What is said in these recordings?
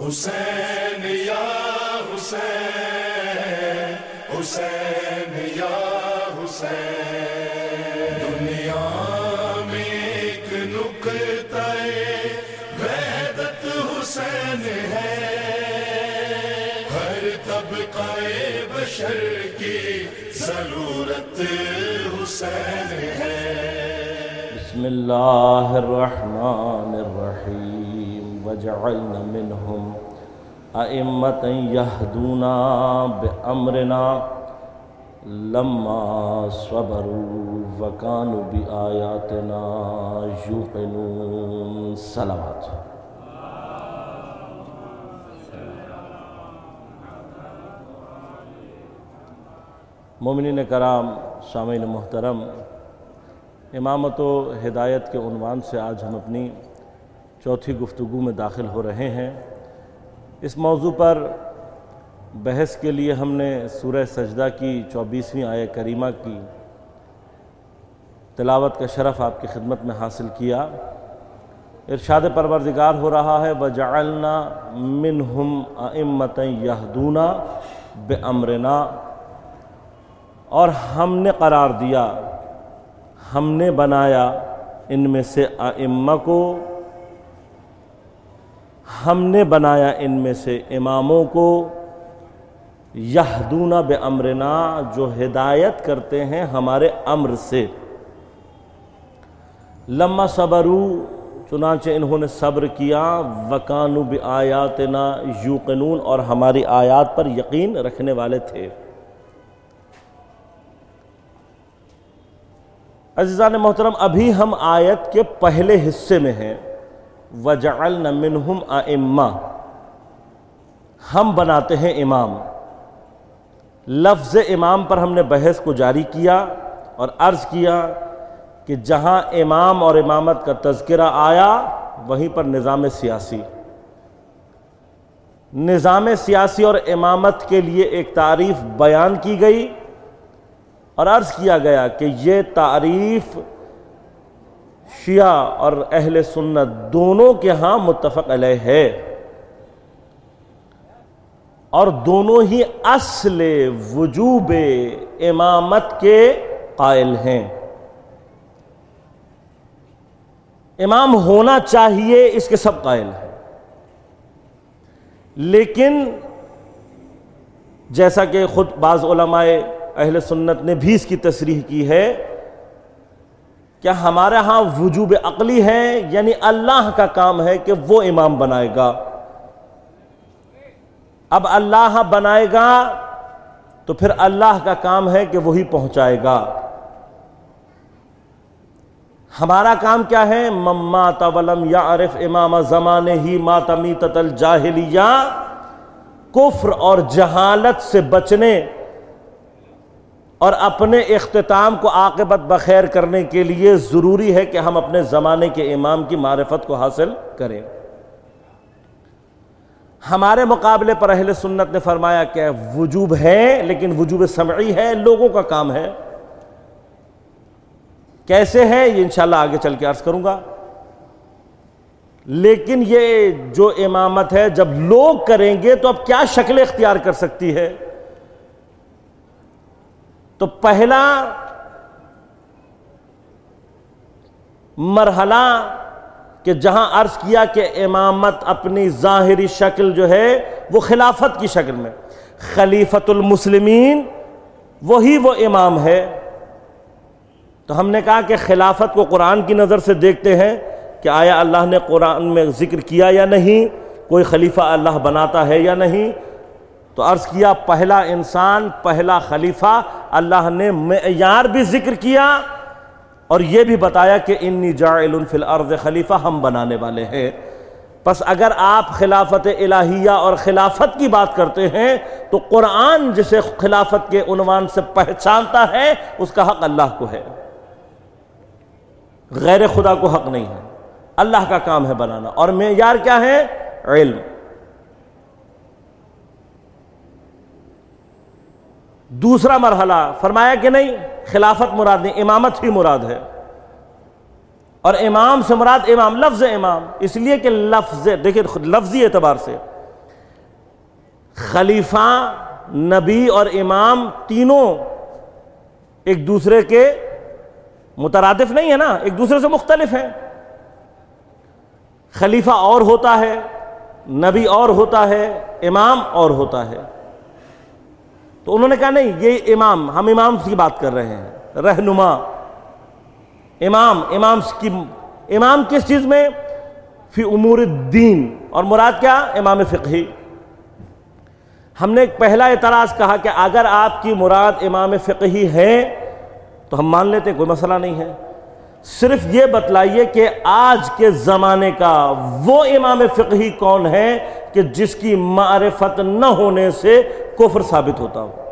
حسین یا حسین، حسین یا حسین، دنیا میں ایک نقطہ وحدت حسین ہے، ہر طبقہ بشر کی ضرورت حسین ہے۔ بسم اللہ الرحمن الرحیم وجعلنا منہم ائمۃ یہدون بامرنا لما صبروا وکانوا بآیاتنا یوقنون۔ صلوات۔ مومنین کرام، سامعین محترم، امامت و ہدایت کے عنوان سے آج ہم اپنی چوتھی گفتگو میں داخل ہو رہے ہیں۔ اس موضوع پر بحث کے لیے ہم نے سورہ سجدہ کی 24ویں آیہ کریمہ کی تلاوت کا شرف آپ کی خدمت میں حاصل کیا۔ ارشاد پروردگار ہو رہا ہے وَجَعَلْنَا مِنْهُمْ أَئِمَّةً يَهْدُونَ بِأَمْرِنَا، اور ہم نے قرار دیا، ہم نے بنایا ان میں سے ائمہ کو، ہم نے بنایا ان میں سے اماموں کو، یہدون بامرنا، جو ہدایت کرتے ہیں ہمارے امر سے، لما صبروا، چنانچہ انہوں نے صبر کیا، وکانوا بآیاتنا یوقنون، اور ہماری آیات پر یقین رکھنے والے تھے۔ عزیزان محترم، ابھی ہم آیت کے پہلے حصے میں ہیں، وَجَعَلْنَا مِنْهُمْ أَئِمَّةً، ہم بناتے ہیں امام۔ لفظ امام پر ہم نے بحث کو جاری کیا اور عرض کیا کہ جہاں امام اور امامت کا تذکرہ آیا وہیں پر نظام سیاسی، نظام سیاسی اور امامت کے لیے ایک تعریف بیان کی گئی، اور عرض کیا گیا کہ یہ تعریف شیعہ اور اہل سنت دونوں کے ہاں متفق علیہ ہے، اور دونوں ہی اصل وجوب امامت کے قائل ہیں۔ امام ہونا چاہیے، اس کے سب قائل ہیں، لیکن جیسا کہ خود بعض علماء اہل سنت نے بھی اس کی تصریح کی ہے کہ ہمارے ہاں وجوب عقلی ہے، یعنی اللہ کا کام ہے کہ وہ امام بنائے گا۔ اب اللہ بنائے گا تو پھر اللہ کا کام ہے کہ وہی پہنچائے گا۔ ہمارا کام کیا ہے؟ من مات ولم یعرف امام زمانہ ہی مات میتۃ الجاہلیہ، کفر اور جہالت سے بچنے اور اپنے اختتام کو عاقبت بخیر کرنے کے لیے ضروری ہے کہ ہم اپنے زمانے کے امام کی معرفت کو حاصل کریں۔ ہمارے مقابلے پر اہل سنت نے فرمایا کہ وجوب ہے، لیکن وجوب سمعی ہے، لوگوں کا کام ہے۔ کیسے ہے یہ انشاءاللہ آگے چل کے عرض کروں گا، لیکن یہ جو امامت ہے جب لوگ کریں گے تو اب کیا شکل اختیار کر سکتی ہے؟ تو پہلا مرحلہ کہ جہاں عرض کیا کہ امامت اپنی ظاہری شکل جو ہے وہ خلافت کی شکل میں، خلیفۃ المسلمین وہی وہ امام ہے، تو ہم نے کہا کہ خلافت کو قرآن کی نظر سے دیکھتے ہیں کہ آیا اللہ نے قرآن میں ذکر کیا یا نہیں، کوئی خلیفہ اللہ بناتا ہے یا نہیں؟ تو عرض کیا پہلا انسان، پہلا خلیفہ، اللہ نے معیار بھی ذکر کیا اور یہ بھی بتایا کہ انی جاعل فی الارض خلیفہ، ہم بنانے والے ہیں۔ پس اگر آپ خلافت الہیہ اور خلافت کی بات کرتے ہیں تو قرآن جسے خلافت کے عنوان سے پہچانتا ہے اس کا حق اللہ کو ہے، غیر خدا کو حق نہیں ہے، اللہ کا کام ہے بنانا۔ اور معیار کیا ہے؟ علم۔ دوسرا مرحلہ فرمایا کہ نہیں، خلافت مراد نہیں، امامت ہی مراد ہے، اور امام سے مراد امام، لفظ امام، اس لیے کہ لفظ دیکھیں لفظی اعتبار سے خلیفہ، نبی اور امام تینوں ایک دوسرے کے مترادف نہیں ہے نا، ایک دوسرے سے مختلف ہیں. خلیفہ اور ہوتا ہے، نبی اور ہوتا ہے، امام اور ہوتا ہے. تو انہوں نے کہا نہیں، یہ امام، ہم امام کی بات کر رہے ہیں، رہنما امام کس چیز میں؟ فی امور الدین. اور مراد کیا؟ امام فقہی. ہم نے ایک پہلا اعتراض کہا کہ اگر آپ کی مراد امام فقہی ہے تو ہم مان لیتے ہیں، کوئی مسئلہ نہیں ہے. صرف یہ بتلائیے کہ آج کے زمانے کا وہ امام فقہی کون ہے کہ جس کی معرفت نہ ہونے سے کفر ثابت ہوتا ہو.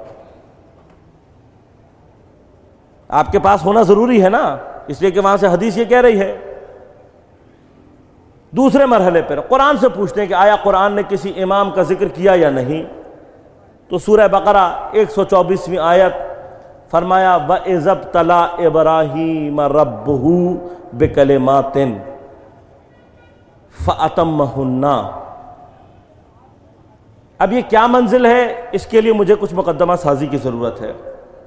آپ کے پاس ہونا ضروری ہے نا، اس لیے کہ وہاں سے حدیث یہ کہہ رہی ہے. دوسرے مرحلے پر قرآن سے پوچھتے ہیں کہ آیا قرآن نے کسی امام کا ذکر کیا یا نہیں؟ تو سورہ بقرہ 124ویں آیت فرمایا وَإِذَا ابْتَلَىٰ إِبْرَاهِيمَ رَبُّهُ بِكَلِمَاتٍ فَأَتَمَّهُنَّ. اب یہ کیا منزل ہے؟ اس کے لیے مجھے کچھ مقدمہ سازی کی ضرورت ہے.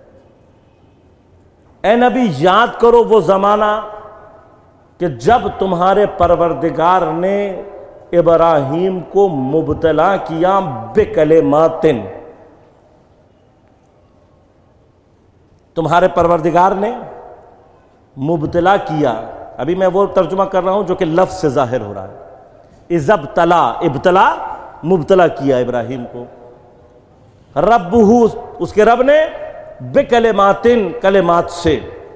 اے نبی، یاد کرو وہ زمانہ کہ جب تمہارے پروردگار نے ابراہیم کو مبتلا کیا بکلمات. تمہارے پروردگار نے مبتلا کیا. ابھی میں وہ ترجمہ کر رہا ہوں جو کہ لفظ سے ظاہر ہو رہا ہے. اذ ابتلا، ابتلا مبتلا کیا ابراہیم کو. ربہ، اس کے رب نے، بکلمات، کلمات سے.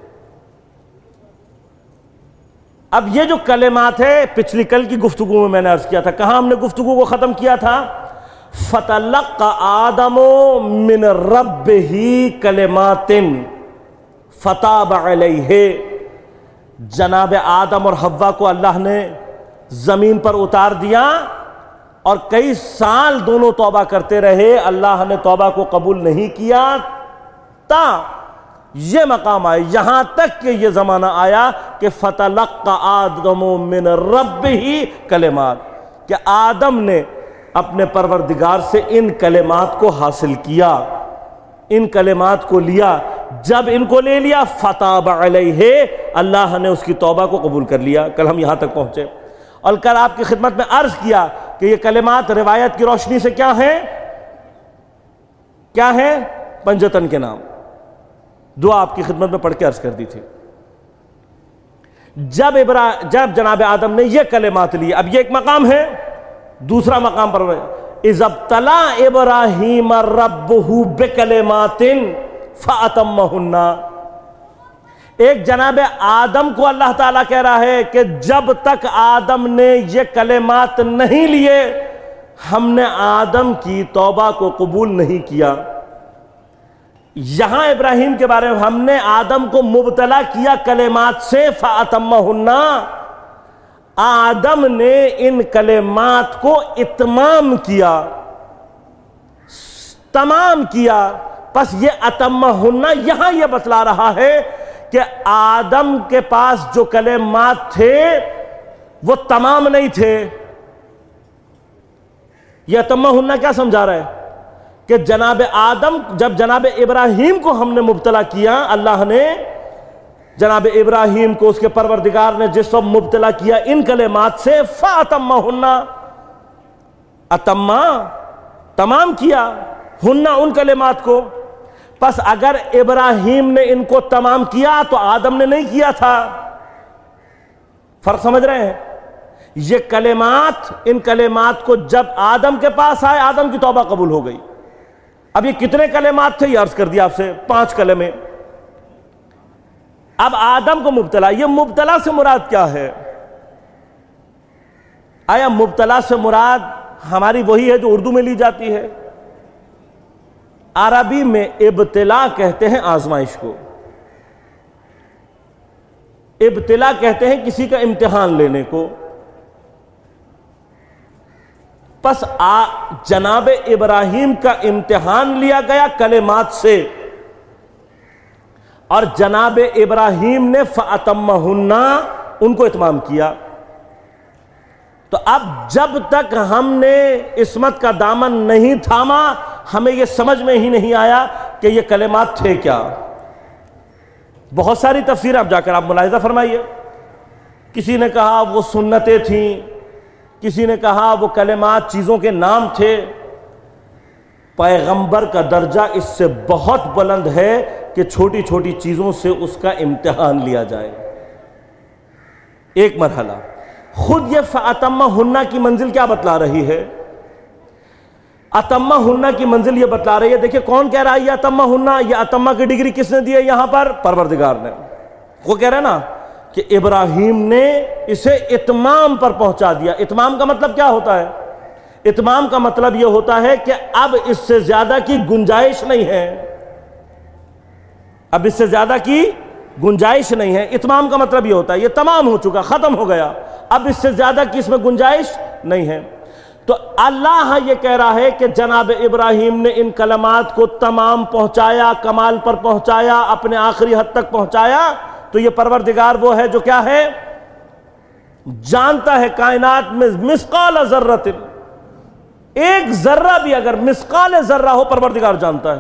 اب یہ جو کلمات ہے پچھلی کل کی گفتگو میں نے عرض کیا تھا. کہاں ہم نے گفتگو کو ختم کیا تھا؟ فَتَلَقَّ آدَمُ مِنْ رَبِّهِ كَلِمَاتٍ فَتَابَ عَلَيْهِ. جناب آدم اور حوا کو اللہ نے زمین پر اتار دیا اور کئی سال دونوں توبہ کرتے رہے. اللہ نے توبہ کو قبول نہیں کیا تا یہ مقام آئے، یہاں تک کہ یہ زمانہ آیا کہ فَتَلَقَّ آدَمُ مِنْ رَبِّهِ كَلِمَاتٍ، کہ آدم نے اپنے پروردگار سے ان کلمات کو حاصل کیا، ان کلمات کو لیا. جب ان کو لے لیا فَتَابَ عَلَيْهِ، اللہ نے اس کی توبہ کو قبول کر لیا. کل ہم یہاں تک پہنچے اور کل آپ کی خدمت میں عرض کیا کہ یہ کلمات روایت کی روشنی سے کیا ہیں؟ کیا ہیں؟ پنجتن کے نام. دعا آپ کی خدمت میں پڑھ کے عرض کر دی تھی. جب جناب آدم نے یہ کلمات لیے، اب یہ ایک مقام ہے. دوسرا مقام پر اذ ابتلى ابراہیم ربہ بکلمات فاتمہن. ایک جناب آدم کو اللہ تعالیٰ کہہ رہا ہے کہ جب تک آدم نے یہ کلمات نہیں لیے ہم نے آدم کی توبہ کو قبول نہیں کیا. یہاں ابراہیم کے بارے میں ہم نے آدم کو مبتلا کیا کلمات سے فاتمہن. آدم نے ان کلمات کو اتمام کیا، تمام کیا. پس یہ اتمہن یہاں یہ بتلا رہا ہے کہ آدم کے پاس جو کلمات تھے وہ تمام نہیں تھے. یہ اتمہن کیا سمجھا رہا ہے؟ کہ جناب آدم، جب جناب ابراہیم کو ہم نے مبتلا کیا، اللہ نے جناب ابراہیم کو اس کے پروردگار نے جس وقت مبتلا کیا ان کلمات سے فاتمہن، اتما تمام کیا، ہن ان کلمات کو. پس اگر ابراہیم نے ان کو تمام کیا تو آدم نے نہیں کیا تھا. فرق سمجھ رہے ہیں؟ یہ کلمات، ان کلمات کو جب آدم کے پاس آئے آدم کی توبہ قبول ہو گئی. اب یہ کتنے کلمات تھے یہ عرض کر دیا آپ سے، 5 کلمے. اب آدم کو مبتلا، یہ مبتلا سے مراد کیا ہے؟ آیا مبتلا سے مراد ہماری وہی ہے جو اردو میں لی جاتی ہے؟ عربی میں ابتلا کہتے ہیں آزمائش کو. ابتلا کہتے ہیں کسی کا امتحان لینے کو. پس جناب ابراہیم کا امتحان لیا گیا کلمات سے، اور جناب ابراہیم نے فاتمہن ان کو اتمام کیا. تو اب جب تک ہم نے عصمت کا دامن نہیں تھاما ہمیں یہ سمجھ میں ہی نہیں آیا کہ یہ کلمات تھے کیا. بہت ساری تفسیر آپ جا کر آپ ملاحظہ فرمائیے. کسی نے کہا وہ سنتیں تھیں، کسی نے کہا وہ کلمات چیزوں کے نام تھے. پیغمبر کا درجہ اس سے بہت بلند ہے کہ چھوٹی چھوٹی چیزوں سے اس کا امتحان لیا جائے. ایک مرحلہ خود یہ فَأَتَمَّهُنَّ کی منزل کیا بتلا رہی ہے؟ اتمہن کی منزل یہ بتلا رہی ہے. دیکھیں کون کہہ رہا ہے یہ اتمہن؟ یہ اتمہ کی ڈگری کس نے دی ہے یہاں پر؟ پروردگار نے. وہ کہہ رہے ہیں نا کہ ابراہیم نے اسے اتمام پر پہنچا دیا. اتمام کا مطلب کیا ہوتا ہے؟ اتمام کا مطلب یہ ہوتا ہے کہ اب اس سے زیادہ کی گنجائش نہیں ہے. اب اس سے زیادہ کی گنجائش نہیں ہے. اتمام کا مطلب یہ ہوتا ہے یہ تمام ہو چکا، ختم ہو گیا، اب اس سے زیادہ کی اس میں گنجائش نہیں ہے. تو اللہ یہ کہہ رہا ہے کہ جناب ابراہیم نے ان کلمات کو تمام پہنچایا، کمال پر پہنچایا، اپنے آخری حد تک پہنچایا. تو یہ پروردگار وہ ہے جو کیا ہے؟ جانتا ہے کائنات میں مثقال ذرۃ، ایک ذرہ بھی اگر مثقال ذرہ ہو پروردگار جانتا ہے.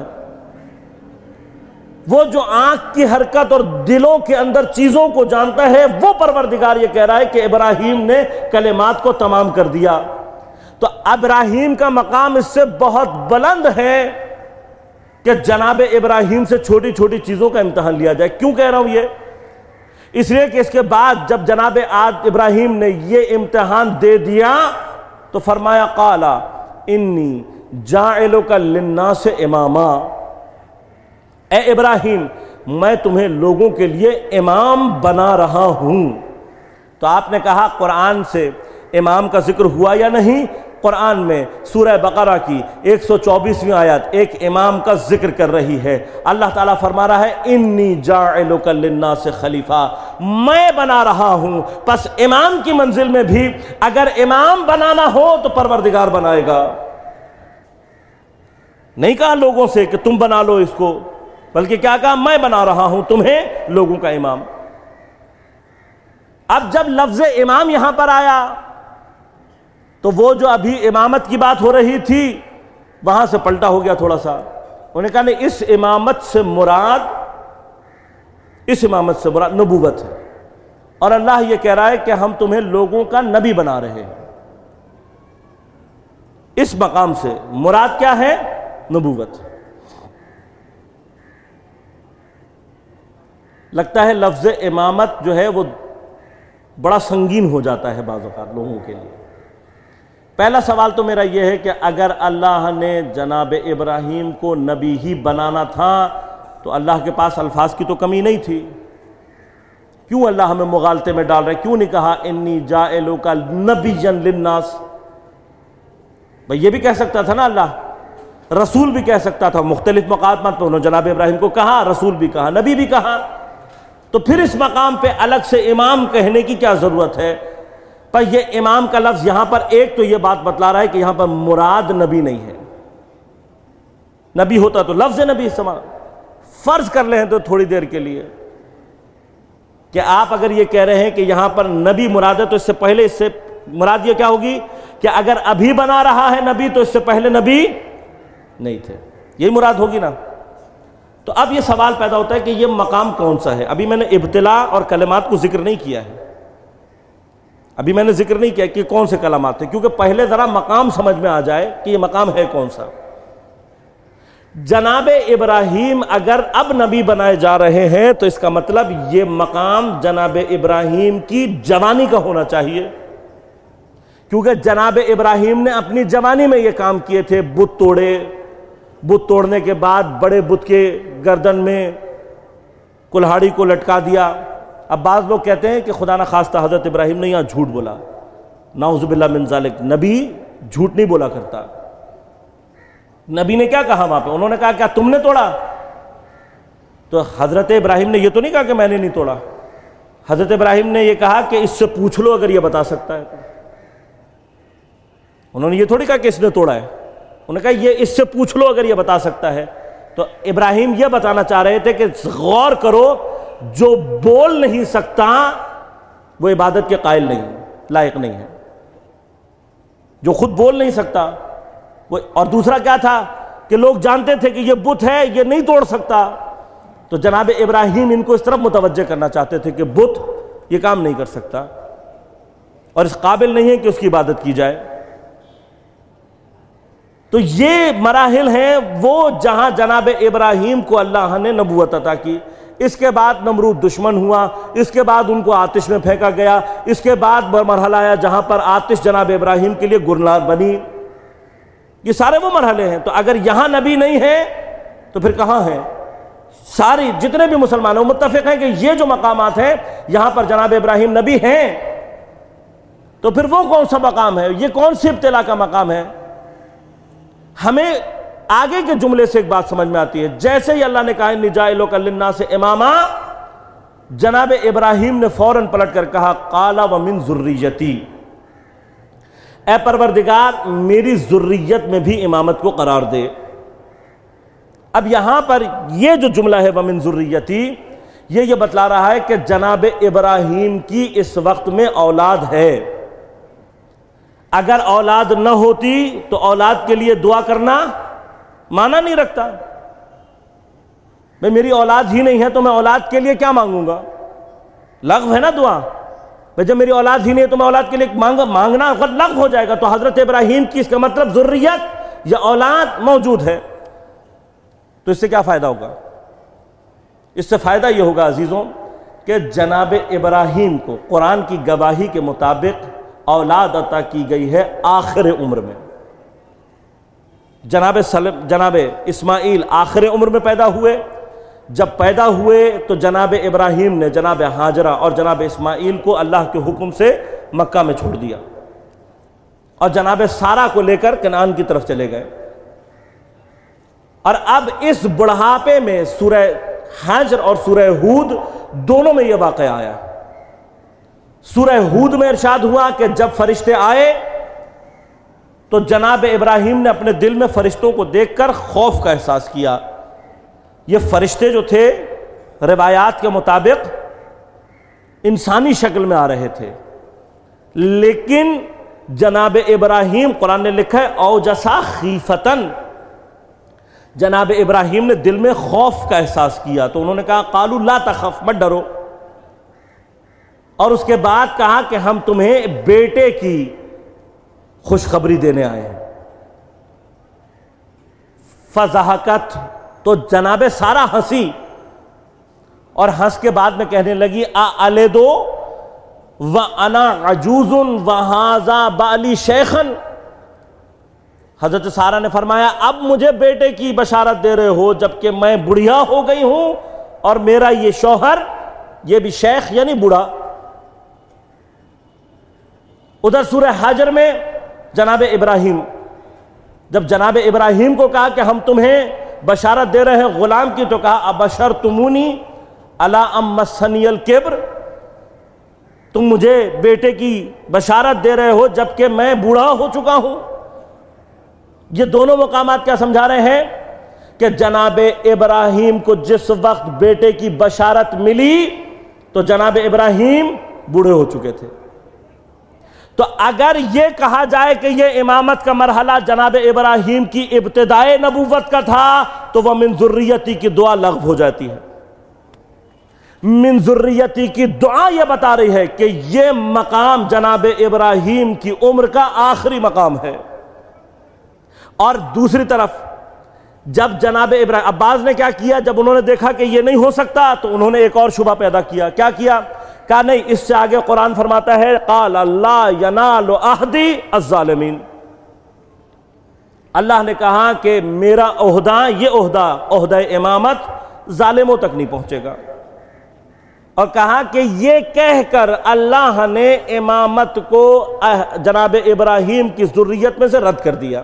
وہ جو آنکھ کی حرکت اور دلوں کے اندر چیزوں کو جانتا ہے وہ پروردگار یہ کہہ رہا ہے کہ ابراہیم نے کلمات کو تمام کر دیا. تو ابراہیم کا مقام اس سے بہت بلند ہے کہ جناب ابراہیم سے چھوٹی چھوٹی چیزوں کا امتحان لیا جائے. کیوں کہہ رہا ہوں یہ؟ اس لیے کہ اس کے بعد جب جناب ابراہیم نے یہ امتحان دے دیا تو فرمایا قال انی جاعلک للناس اماما، اے ابراہیم میں تمہیں لوگوں کے لیے امام بنا رہا ہوں. تو آپ نے کہا قرآن سے امام کا ذکر ہوا یا نہیں؟ قرآن میں سورہ بقرہ کی 124ویں آیت ایک امام کا ذکر کر رہی ہے. اللہ تعالیٰ فرما رہا ہے انی جاعلک للناس خلیفہ، میں بنا رہا ہوں. پس امام کی منزل میں بھی اگر امام بنانا ہو تو پروردگار بنائے گا. نہیں کہا لوگوں سے کہ تم بنا لو اس کو، بلکہ کیا کہا؟ میں بنا رہا ہوں تمہیں لوگوں کا امام. اب جب لفظ امام یہاں پر آیا تو وہ جو ابھی امامت کی بات ہو رہی تھی وہاں سے پلٹا ہو گیا تھوڑا سا. انہوں نے کہا نہیں، اس امامت سے مراد نبوت ہے. اور اللہ یہ کہہ رہا ہے کہ ہم تمہیں لوگوں کا نبی بنا رہے ہیں. اس مقام سے مراد کیا ہے؟ نبوت. لگتا ہے لفظ امامت جو ہے وہ بڑا سنگین ہو جاتا ہے بعض اوقات لوگوں کے لیے. پہلا سوال تو میرا یہ ہے کہ اگر اللہ نے جناب ابراہیم کو نبی ہی بنانا تھا تو اللہ کے پاس الفاظ کی تو کمی نہیں تھی. کیوں اللہ ہمیں مغالطے میں ڈال رہے؟ کیوں نہیں کہا انی جاعلک نبیا للناس؟ بھئی یہ بھی کہہ سکتا تھا نا اللہ، رسول بھی کہہ سکتا تھا. مختلف مقامات پہ انہوں نے جناب ابراہیم کو کہا، رسول بھی کہا، نبی بھی کہا. تو پھر اس مقام پہ الگ سے امام کہنے کی کیا ضرورت ہے؟ پر یہ امام کا لفظ یہاں پر ایک تو یہ بات بتلا رہا ہے کہ یہاں پر مراد نبی نہیں ہے. نبی ہوتا تو لفظ نبی استعمال. فرض کر لیں تو تھوڑی دیر کے لیے کہ آپ اگر یہ کہہ رہے ہیں کہ یہاں پر نبی مراد ہے تو اس سے پہلے اس سے مراد یہ کیا ہوگی کہ اگر ابھی بنا رہا ہے نبی تو اس سے پہلے نبی نہیں تھے، یہی مراد ہوگی نا. تو اب یہ سوال پیدا ہوتا ہے کہ یہ مقام کون سا ہے؟ ابھی میں نے ابتلا اور کلمات کو ذکر نہیں کیا ہے، ابھی میں نے ذکر نہیں کیا کہ کون سے کلمات ہیں، کیونکہ پہلے ذرا مقام سمجھ میں آ جائے کہ یہ مقام ہے کون سا. جناب ابراہیم اگر اب نبی بنائے جا رہے ہیں تو اس کا مطلب یہ مقام جناب ابراہیم کی جوانی کا ہونا چاہیے، کیونکہ جناب ابراہیم نے اپنی جوانی میں یہ کام کیے تھے. بت توڑے، بت توڑنے کے بعد بڑے بت کے گردن میں کلہاڑی کو لٹکا دیا. اب بعض لوگ کہتے ہیں کہ خدا نہ خواستہ حضرت ابراہیم نے یہاں جھوٹ بولا، نعوذ باللہ من ذالک. نبی جھوٹ نہیں بولا کرتا. نبی نے کیا کہا وہاں پہ؟ انہوں نے کہا کیا تم نے توڑا؟ تو حضرت ابراہیم نے یہ تو نہیں کہا کہ میں نے نہیں توڑا. حضرت ابراہیم نے یہ کہا کہ اس سے پوچھ لو اگر یہ بتا سکتا ہے تو. انہوں نے یہ تھوڑی کہا کہ اس نے توڑا ہے، انہوں نے کہا یہ اس سے پوچھ لو اگر یہ بتا سکتا ہے. تو ابراہیم یہ بتانا چاہ رہے تھے کہ غور کرو، جو بول نہیں سکتا وہ عبادت کے قائل نہیں، لائق نہیں ہے. جو خود بول نہیں سکتا وہ، اور دوسرا کیا تھا کہ لوگ جانتے تھے کہ یہ بت ہے، یہ نہیں توڑ سکتا، تو جناب ابراہیم ان کو اس طرف متوجہ کرنا چاہتے تھے کہ بت یہ کام نہیں کر سکتا اور اس قابل نہیں ہے کہ اس کی عبادت کی جائے۔ تو یہ مراحل ہیں وہ جہاں جناب ابراہیم کو اللہ نے نبوت عطا کی۔ اس کے بعد نمرود دشمن ہوا، اس کے بعد ان کو آتش میں پھینکا گیا، اس کے بعد مرحلہ آیا جہاں پر آتش جناب ابراہیم کے لیے گرنار بنی۔ یہ سارے وہ مرحلے ہیں۔ تو اگر یہاں نبی نہیں ہے تو پھر کہاں ہیں؟ ساری جتنے بھی مسلمان ہیں متفق ہیں کہ یہ جو مقامات ہیں یہاں پر جناب ابراہیم نبی ہیں، تو پھر وہ کون سا مقام ہے؟ یہ کون سی ابتلا کا مقام ہے؟ ہمیں آگے کے جملے سے ایک بات سمجھ میں آتی ہے، جیسے ہی اللہ نے کہا انی جاعلک للناس اماما، جناب ابراہیم نے فوراً پلٹ کر کہا قال ومن ذریتی، اے پروردگار میری ذریت میں بھی امامت کو قرار دے۔ اب یہاں پر یہ جو جملہ ہے ومن ذریتی، یہ بتلا رہا ہے کہ جناب ابراہیم کی اس وقت میں اولاد ہے۔ اگر اولاد نہ ہوتی تو اولاد کے لیے دعا کرنا معنی نہیں رکھتا۔ بھئی میری اولاد ہی نہیں ہے تو میں اولاد کے لیے کیا مانگوں گا؟ لغو ہے نا دعا۔ بھئی جب میری اولاد ہی نہیں ہے تو میں اولاد کے لیے مانگنا لغو ہو جائے گا۔ تو حضرت ابراہیم کی اس کا مطلب ذریت یا اولاد موجود ہے۔ تو اس سے کیا فائدہ ہوگا؟ اس سے فائدہ یہ ہوگا عزیزوں کہ جناب ابراہیم کو قرآن کی گواہی کے مطابق اولاد عطا کی گئی ہے آخر عمر میں۔ جناب اسماعیل آخر عمر میں پیدا ہوئے۔ جب پیدا ہوئے تو جناب ابراہیم نے جناب ہاجرہ اور جناب اسماعیل کو اللہ کے حکم سے مکہ میں چھوڑ دیا اور جناب سارہ کو لے کر کنعان کی طرف چلے گئے۔ اور اب اس بڑھاپے میں سورہ حجر اور سورہ ہود دونوں میں یہ واقعہ آیا۔ سورہ ہود میں ارشاد ہوا کہ جب فرشتے آئے تو جناب ابراہیم نے اپنے دل میں فرشتوں کو دیکھ کر خوف کا احساس کیا۔ یہ فرشتے جو تھے روایات کے مطابق انسانی شکل میں آ رہے تھے، لیکن جناب ابراہیم، قرآن نے لکھا ہے اوجسا خیفتن، جناب ابراہیم نے دل میں خوف کا احساس کیا تو انہوں نے کہا قالوا لا تخف، مت ڈرو، اور اس کے بعد کہا کہ ہم تمہیں بیٹے کی خوشخبری دینے آئے ہیں۔ فضحکت، تو جناب سارہ ہنسی اور ہنس کے بعد میں کہنے لگی اَأَلِدُ وَأَنَا عَجُوزٌ وَهَذَا بَعْلِي شَيْخًا، حضرت سارہ نے فرمایا اب مجھے بیٹے کی بشارت دے رہے ہو جبکہ میں بڑھیا ہو گئی ہوں اور میرا یہ شوہر یہ بھی شیخ یعنی بوڑھا۔ ادھر سورہ حجر میں جناب ابراہیم، جب جناب ابراہیم کو کہا کہ ہم تمہیں بشارت دے رہے ہیں غلام کی، تو کہا ابشرتمونی الی ام مسنی الکبر، تم مجھے بیٹے کی بشارت دے رہے ہو جبکہ میں بوڑھا ہو چکا ہوں۔ یہ دونوں مقامات کیا سمجھا رہے ہیں کہ جناب ابراہیم کو جس وقت بیٹے کی بشارت ملی تو جناب ابراہیم بوڑھے ہو چکے تھے۔ تو اگر یہ کہا جائے کہ یہ امامت کا مرحلہ جناب ابراہیم کی ابتدائے نبوت کا تھا تو وہ من ذریتی کی دعا لغو ہو جاتی ہے۔ من ذریتی کی دعا یہ بتا رہی ہے کہ یہ مقام جناب ابراہیم کی عمر کا آخری مقام ہے۔ اور دوسری طرف جب جناب ابراہیم، عباس نے کیا کیا، جب انہوں نے دیکھا کہ یہ نہیں ہو سکتا تو انہوں نے ایک اور شبہ پیدا کیا۔ کیا کیا؟ کہا نہیں، اس سے آگے قرآن فرماتا ہے قال لا ینال عہدی الظالمین، اللہ نے کہا کہ میرا عہدہ، یہ عہدہ امامت ظالموں تک نہیں پہنچے گا، اور کہا کہ یہ کہہ کر اللہ نے امامت کو جناب ابراہیم کی ذریت میں سے رد کر دیا۔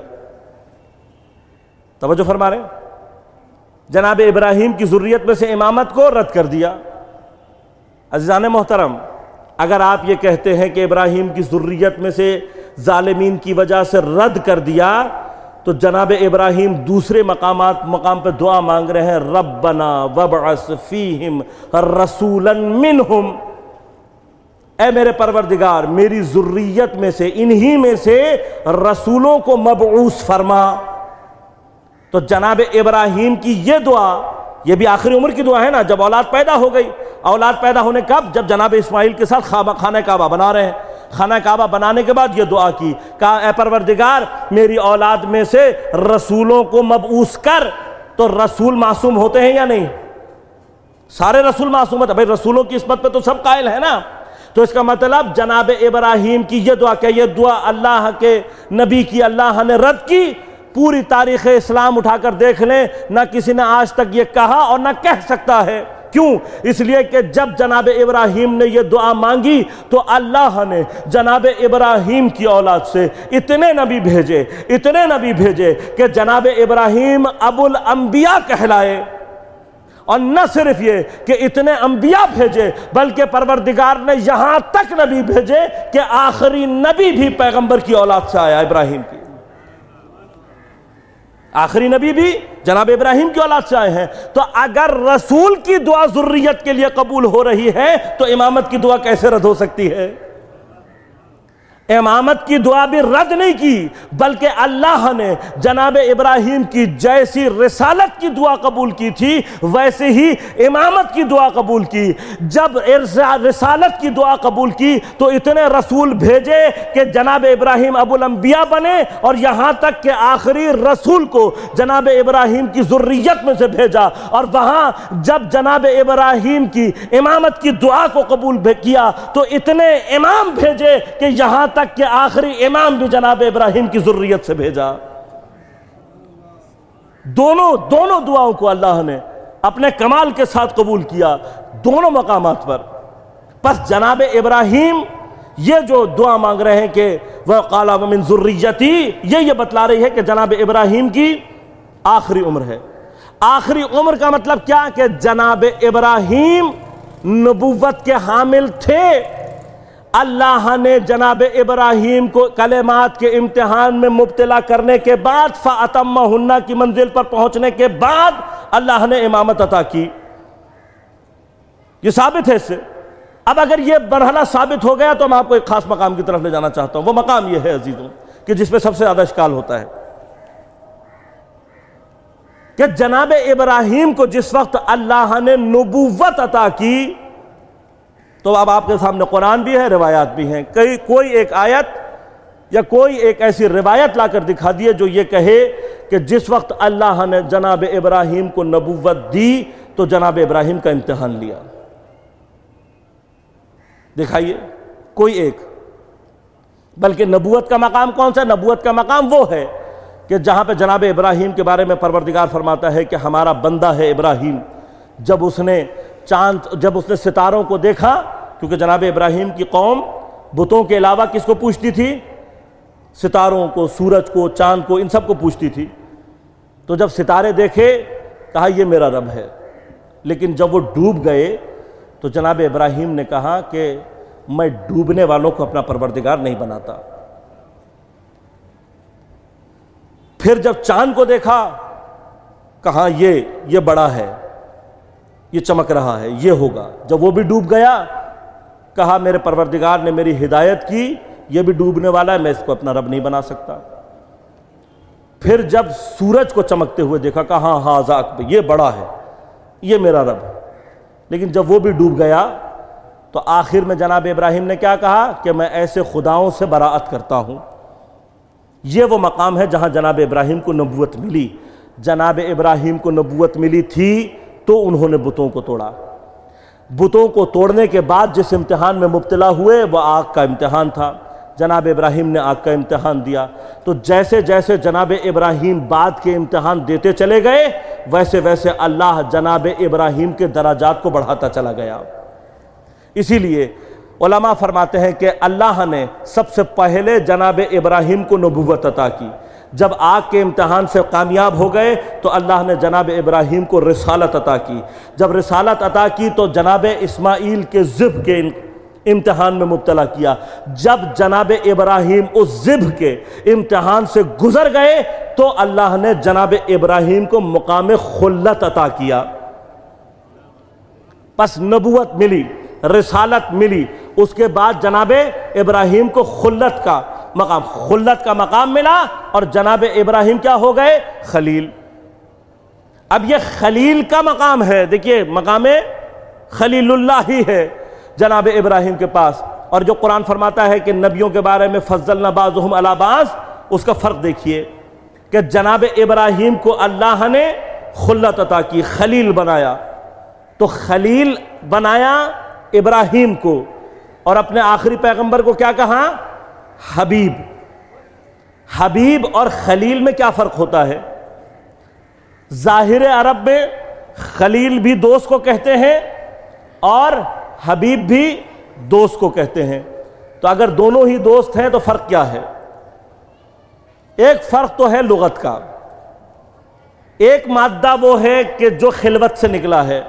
توجہ فرما رہے ہیں، جناب ابراہیم کی ذریت میں سے امامت کو رد کر دیا۔ عزیزان محترم، اگر آپ یہ کہتے ہیں کہ ابراہیم کی ذریت میں سے ظالمین کی وجہ سے رد کر دیا، تو جناب ابراہیم دوسرے مقام پہ دعا مانگ رہے ہیں ربنا وابعث فیہم رسولا منہم، اے میرے پروردگار میری ذریت میں سے انہی میں سے رسولوں کو مبعوث فرما۔ تو جناب ابراہیم کی یہ دعا، یہ بھی آخری عمر کی دعا ہے نا، جب اولاد پیدا ہو گئی، اولاد پیدا ہونے کب؟ جب جناب اسماعیل کے ساتھ خانہ کعبہ بنا رہے ہیں، خانہ کعبہ بنانے کے بعد یہ دعا کی، کہا اے پروردگار میری اولاد میں سے رسولوں کو مبعوث کر۔ تو رسول معصوم ہوتے ہیں یا نہیں؟ سارے رسول معصوم ہوتے ہیں بھائی، رسولوں کی عصمت پہ تو سب قائل ہیں نا۔ تو اس کا مطلب جناب ابراہیم کی یہ دعا، کہ یہ دعا اللہ کے نبی کی اللہ نے رد کی، پوری تاریخ اسلام اٹھا کر دیکھ لیں، نہ کسی نے آج تک یہ کہا اور نہ کہہ سکتا ہے۔ کیوں؟ اس لیے کہ جب جناب ابراہیم نے یہ دعا مانگی تو اللہ نے جناب ابراہیم کی اولاد سے اتنے نبی بھیجے کہ جناب ابراہیم ابو الانبیاء کہلائے۔ اور نہ صرف یہ کہ اتنے انبیاء بھیجے، بلکہ پروردگار نے یہاں تک نبی بھیجے کہ آخری نبی بھی پیغمبر کی اولاد سے آیا، ابراہیم کی۔ آخری نبی بھی جناب ابراہیم کی اولاد سے آئے ہیں۔ تو اگر رسول کی دعا ذریت کے لیے قبول ہو رہی ہے تو امامت کی دعا کیسے رد ہو سکتی ہے؟ امامت کی دعا بھی رد نہیں کی، بلکہ اللہ نے جناب ابراہیم کی جیسی رسالت کی دعا قبول کی تھی ویسے ہی امامت کی دعا قبول کی۔ جب رسالت کی دعا قبول کی تو اتنے رسول بھیجے کہ جناب ابراہیم ابو الانبیاء بنے، اور یہاں تک کہ آخری رسول کو جناب ابراہیم کی ذریت میں سے بھیجا، اور وہاں جب جناب ابراہیم کی امامت کی دعا کو قبول کیا تو اتنے امام بھیجے کہ یہاں تک کہ آخری امام بھی جناب ابراہیم کی ذریت سے بھیجا۔ دونوں دعاؤں کو اللہ نے اپنے کمال کے ساتھ قبول کیا، دونوں مقامات پر۔ پس جناب ابراہیم یہ جو دعا مانگ رہے ہیں کہ وَقَالَ وَمِن ذُرِّيَّتِي، یہ بتلا رہی ہے کہ جناب ابراہیم کی آخری عمر ہے۔ آخری عمر کا مطلب کیا؟ کہ جناب ابراہیم نبوت کے حامل تھے۔ اللہ نے جناب ابراہیم کو کلمات کے امتحان میں مبتلا کرنے کے بعد، فَأَتَمَّهُنَّ کی منزل پر پہنچنے کے بعد اللہ نے امامت عطا کی۔ یہ ثابت ہے اس سے۔ اب اگر یہ مرحلہ ثابت ہو گیا تو میں آپ کو ایک خاص مقام کی طرف لے جانا چاہتا ہوں۔ وہ مقام یہ ہے عزیزوں کہ جس پہ سب سے زیادہ اشکال ہوتا ہے، کہ جناب ابراہیم کو جس وقت اللہ نے نبوت عطا کی، تو اب آپ کے سامنے قرآن بھی ہے، روایات بھی ہیں، کوئی ایک آیت یا کوئی ایک ایسی روایت لا کر دکھا دیے جو یہ کہے کہ جس وقت اللہ نے جناب ابراہیم کو نبوت دی تو جناب ابراہیم کا امتحان لیا۔ دکھائیے کوئی ایک۔ بلکہ نبوت کا مقام کون سا؟ نبوت کا مقام وہ ہے کہ جہاں پہ جناب ابراہیم کے بارے میں پروردگار فرماتا ہے کہ ہمارا بندہ ہے ابراہیم، جب اس نے ستاروں کو دیکھا، کیونکہ جناب ابراہیم کی قوم بتوں کے علاوہ کس کو پوجتی تھی؟ ستاروں کو، سورج کو، چاند کو، ان سب کو پوجتی تھی۔ تو جب ستارے دیکھے کہا یہ میرا رب ہے، لیکن جب وہ ڈوب گئے تو جناب ابراہیم نے کہا کہ میں ڈوبنے والوں کو اپنا پروردگار نہیں بناتا۔ پھر جب چاند کو دیکھا کہا یہ بڑا ہے، یہ چمک رہا ہے، یہ ہوگا۔ جب وہ بھی ڈوب گیا کہا میرے پروردگار نے میری ہدایت کی، یہ بھی ڈوبنے والا ہے، میں اس کو اپنا رب نہیں بنا سکتا۔ پھر جب سورج کو چمکتے ہوئے دیکھا کہا ہاں یہ بڑا ہے، یہ میرا رب ہے۔ لیکن جب وہ بھی ڈوب گیا تو آخر میں جناب ابراہیم نے کیا کہا کہ میں ایسے خداؤں سے براءت کرتا ہوں۔ یہ وہ مقام ہے جہاں جناب ابراہیم کو نبوت ملی۔ جناب ابراہیم کو نبوت ملی تھی تو انہوں نے بتوں کو توڑا۔ بتوں کو توڑنے کے بعد جس امتحان میں مبتلا ہوئے وہ آگ کا امتحان تھا۔ جناب ابراہیم نے آگ کا امتحان دیا۔ تو جیسے جیسے جناب ابراہیم بعد کے امتحان دیتے چلے گئے ویسے ویسے اللہ جناب ابراہیم کے درجات کو بڑھاتا چلا گیا۔ اسی لیے علماء فرماتے ہیں کہ اللہ نے سب سے پہلے جناب ابراہیم کو نبوت عطا کی۔ جب آگ کے امتحان سے کامیاب ہو گئے تو اللہ نے جناب ابراہیم کو رسالت عطا کی۔ جب رسالت عطا کی تو جناب اسماعیل کے ذبح کے امتحان میں مبتلا کیا۔ جب جناب ابراہیم اس ذبح کے امتحان سے گزر گئے تو اللہ نے جناب ابراہیم کو مقام خلت عطا کیا۔ پس نبوت ملی، رسالت ملی، اس کے بعد جناب ابراہیم کو خلت کا مقام ملا اور جناب ابراہیم کیا ہو گئے؟ خلیل۔ اب یہ خلیل کا مقام ہے، دیکھیے مقام خلیل اللہ ہی ہے جناب ابراہیم کے پاس۔ اور جو قرآن فرماتا ہے کہ نبیوں کے بارے میں فضلنا بعضهم علی بعض، اس کا فرق دیکھیے کہ جناب ابراہیم کو اللہ نے خلت عطا کی، خلیل بنایا، تو خلیل بنایا ابراہیم کو، اور اپنے آخری پیغمبر کو کیا کہا؟ حبیب۔ حبیب اور خلیل میں کیا فرق ہوتا ہے؟ ظاہر عرب میں خلیل بھی دوست کو کہتے ہیں اور حبیب بھی دوست کو کہتے ہیں، تو اگر دونوں ہی دوست ہیں تو فرق کیا ہے؟ ایک فرق تو ہے لغت کا، ایک مادہ وہ ہے کہ جو خلوت سے نکلا ہے،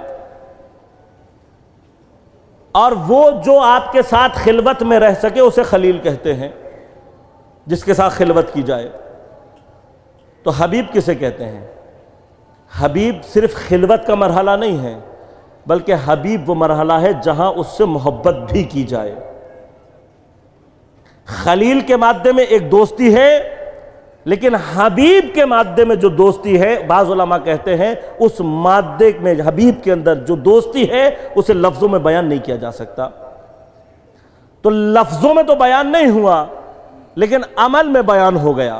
اور وہ جو آپ کے ساتھ خلوت میں رہ سکے اسے خلیل کہتے ہیں، جس کے ساتھ خلوت کی جائے۔ تو حبیب کسے کہتے ہیں؟ حبیب صرف خلوت کا مرحلہ نہیں ہے، بلکہ حبیب وہ مرحلہ ہے جہاں اس سے محبت بھی کی جائے۔ خلیل کے مادے میں ایک دوستی ہے، لیکن حبیب کے مادے میں جو دوستی ہے، بعض علماء کہتے ہیں اس مادے میں حبیب کے اندر جو دوستی ہے اسے لفظوں میں بیان نہیں کیا جا سکتا۔ تو لفظوں میں تو بیان نہیں ہوا، لیکن عمل میں بیان ہو گیا۔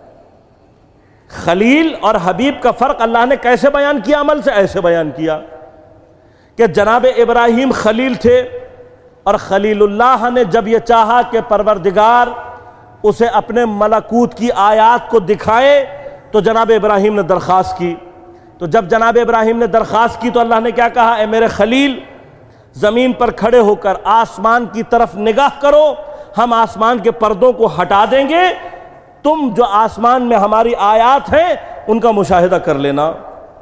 خلیل اور حبیب کا فرق اللہ نے کیسے بیان کیا؟ عمل سے ایسے بیان کیا کہ جناب ابراہیم خلیل تھے، اور خلیل اللہ نے جب یہ چاہا کہ پروردگار اسے اپنے ملکوت کی آیات کو دکھائے تو جناب ابراہیم نے درخواست کی۔ تو جب جناب ابراہیم نے درخواست کی تو اللہ نے کیا کہا؟ اے میرے خلیل، زمین پر کھڑے ہو کر آسمان کی طرف نگاہ کرو، ہم آسمان کے پردوں کو ہٹا دیں گے، تم جو آسمان میں ہماری آیات ہیں ان کا مشاہدہ کر لینا۔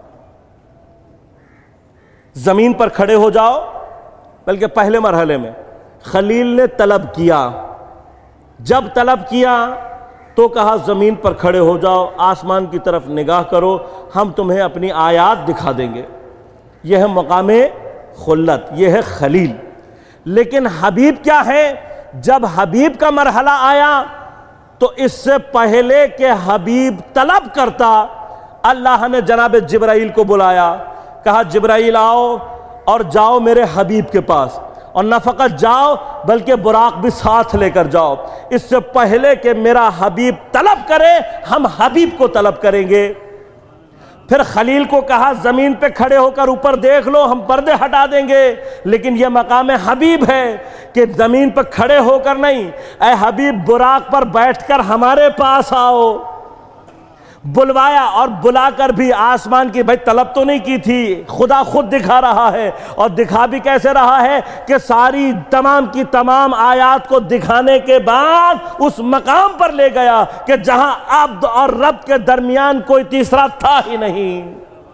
زمین پر کھڑے ہو جاؤ، بلکہ پہلے مرحلے میں خلیل نے طلب کیا، جب طلب کیا تو کہا زمین پر کھڑے ہو جاؤ، آسمان کی طرف نگاہ کرو، ہم تمہیں اپنی آیات دکھا دیں گے۔ یہ ہے مقام خلت، یہ ہے خلیل۔ لیکن حبیب کیا ہے؟ جب حبیب کا مرحلہ آیا تو اس سے پہلے کہ حبیب طلب کرتا، اللہ نے جناب جبرائیل کو بلایا، کہا جبرائیل آؤ اور جاؤ میرے حبیب کے پاس، اور نہ فقط جاؤ بلکہ براق بھی ساتھ لے کر جاؤ، اس سے پہلے کہ میرا حبیب طلب کرے ہم حبیب کو طلب کریں گے۔ پھر خلیل کو کہا زمین پہ کھڑے ہو کر اوپر دیکھ لو، ہم پردے ہٹا دیں گے، لیکن یہ مقام حبیب ہے کہ زمین پہ کھڑے ہو کر نہیں، اے حبیب براق پر بیٹھ کر ہمارے پاس آؤ۔ بلوایا، اور بلا کر بھی آسمان کی بھائی طلب تو نہیں کی تھی، خدا خود دکھا رہا ہے، اور دکھا بھی کیسے رہا ہے کہ ساری تمام کی تمام آیات کو دکھانے کے بعد اس مقام پر لے گیا کہ جہاں عبد اور رب کے درمیان کوئی تیسرا تھا ہی نہیں۔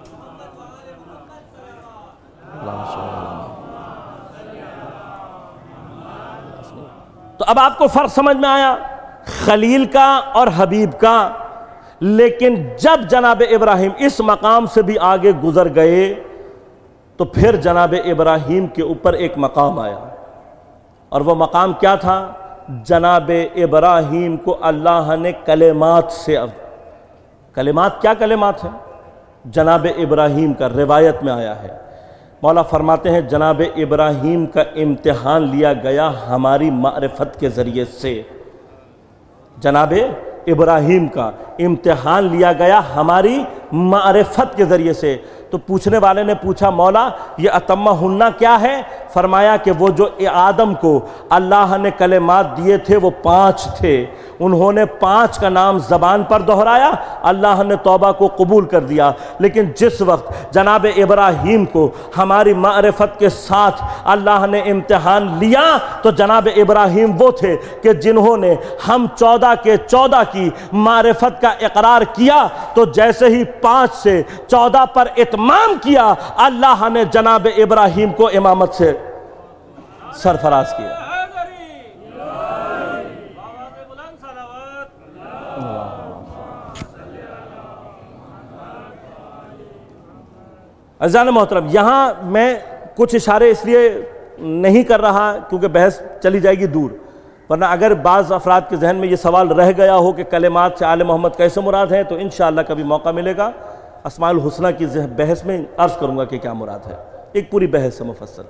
تو اب آپ کو فرق سمجھ میں آیا خلیل کا اور حبیب کا۔ لیکن جب جناب ابراہیم اس مقام سے بھی آگے گزر گئے تو پھر جناب ابراہیم کے اوپر ایک مقام آیا، اور وہ مقام کیا تھا؟ جناب ابراہیم کو اللہ نے کلمات سے، کلمات کیا کلمات ہیں؟ جناب ابراہیم کا روایت میں آیا ہے، مولا فرماتے ہیں جناب ابراہیم کا امتحان لیا گیا ہماری معرفت کے ذریعے سے۔ جناب ابراہیم کا امتحان لیا گیا ہماری معرفت کے ذریعے سے۔ تو پوچھنے والے نے پوچھا مولا یہ اتمہ ہنہ کیا ہے؟ فرمایا کہ وہ جو آدم کو اللہ نے کلمات دیے تھے وہ 5 تھے، انہوں نے 5 کا نام زبان پر دہرایا، اللہ نے توبہ کو قبول کر دیا۔ لیکن جس وقت جناب ابراہیم کو ہماری معرفت کے ساتھ اللہ نے امتحان لیا تو جناب ابراہیم وہ تھے کہ جنہوں نے ہم 14 کے 14 کی معرفت کا اقرار کیا، تو جیسے ہی 5 سے 14 پر اتمام کیا، اللہ نے جناب ابراہیم کو امامت سے سرفراز کیا۔ عزیزان محترم، یہاں میں کچھ اشارے اس لیے نہیں کر رہا کیونکہ بحث چلی جائے گی دور، ورنہ اگر بعض افراد کے ذہن میں یہ سوال رہ گیا ہو کہ کلمات سے آل محمد کیسے مراد ہے، تو انشاءاللہ کبھی موقع ملے گا اسماء الحسنہ کی بحث میں عرض کروں گا کہ کیا مراد ہے، ایک پوری بحث ہے مفصل۔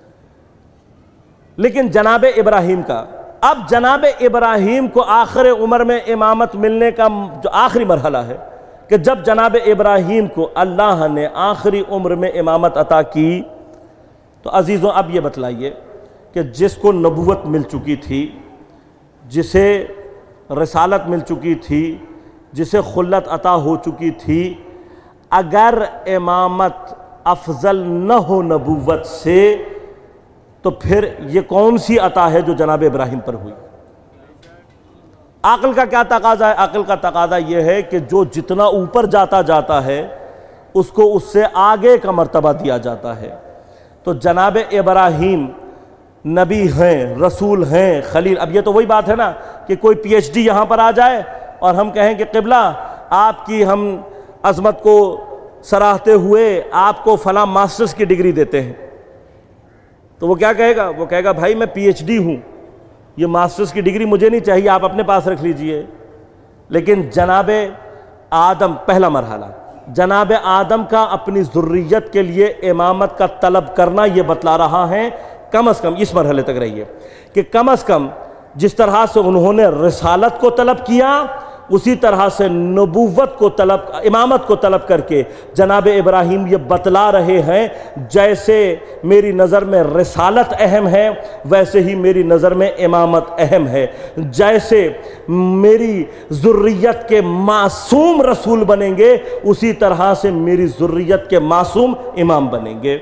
لیکن جناب ابراہیم کا، اب جناب ابراہیم کو آخر عمر میں امامت ملنے کا جو آخری مرحلہ ہے کہ جب جناب ابراہیم کو اللہ نے آخری عمر میں امامت عطا کی، تو عزیزوں اب یہ بتلائیے کہ جس کو نبوت مل چکی تھی، جسے رسالت مل چکی تھی، جسے خلت عطا ہو چکی تھی، اگر امامت افضل نہ ہو نبوت سے تو پھر یہ کون سی عطا ہے جو جناب ابراہیم پر ہوئی؟ عقل کا کیا تقاضا ہے؟ عقل کا تقاضا یہ ہے کہ جو جتنا اوپر جاتا ہے اس کو اس سے آگے کا مرتبہ دیا جاتا ہے۔ تو جناب ابراہیم نبی ہیں، رسول ہیں، خلیل۔ اب یہ تو وہی بات ہے نا کہ کوئی پی ایچ ڈی یہاں پر آ جائے اور ہم کہیں کہ قبلہ آپ کی ہم عظمت کو سراہتے ہوئے آپ کو فلاں ماسٹرز کی ڈگری دیتے ہیں، تو وہ کیا کہے گا؟ وہ کہے گا بھائی میں پی ایچ ڈی ہوں، یہ ماسٹرز کی ڈگری مجھے نہیں چاہیے، آپ اپنے پاس رکھ لیجئے۔ لیکن جناب آدم، پہلا مرحلہ جناب آدم کا اپنی ذریت کے لیے امامت کا طلب کرنا، یہ بتلا رہا ہے کم از کم اس مرحلے تک رہیے کہ کم از کم جس طرح سے انہوں نے رسالت کو طلب کیا، اسی طرح سے نبوت کو طلب، امامت کو طلب کر کے جناب ابراہیم یہ بتلا رہے ہیں جیسے میری نظر میں رسالت اہم ہے ویسے ہی میری نظر میں امامت اہم ہے، جیسے میری ذریت کے معصوم رسول بنیں گے اسی طرح سے میری ذریت کے معصوم امام بنیں گے۔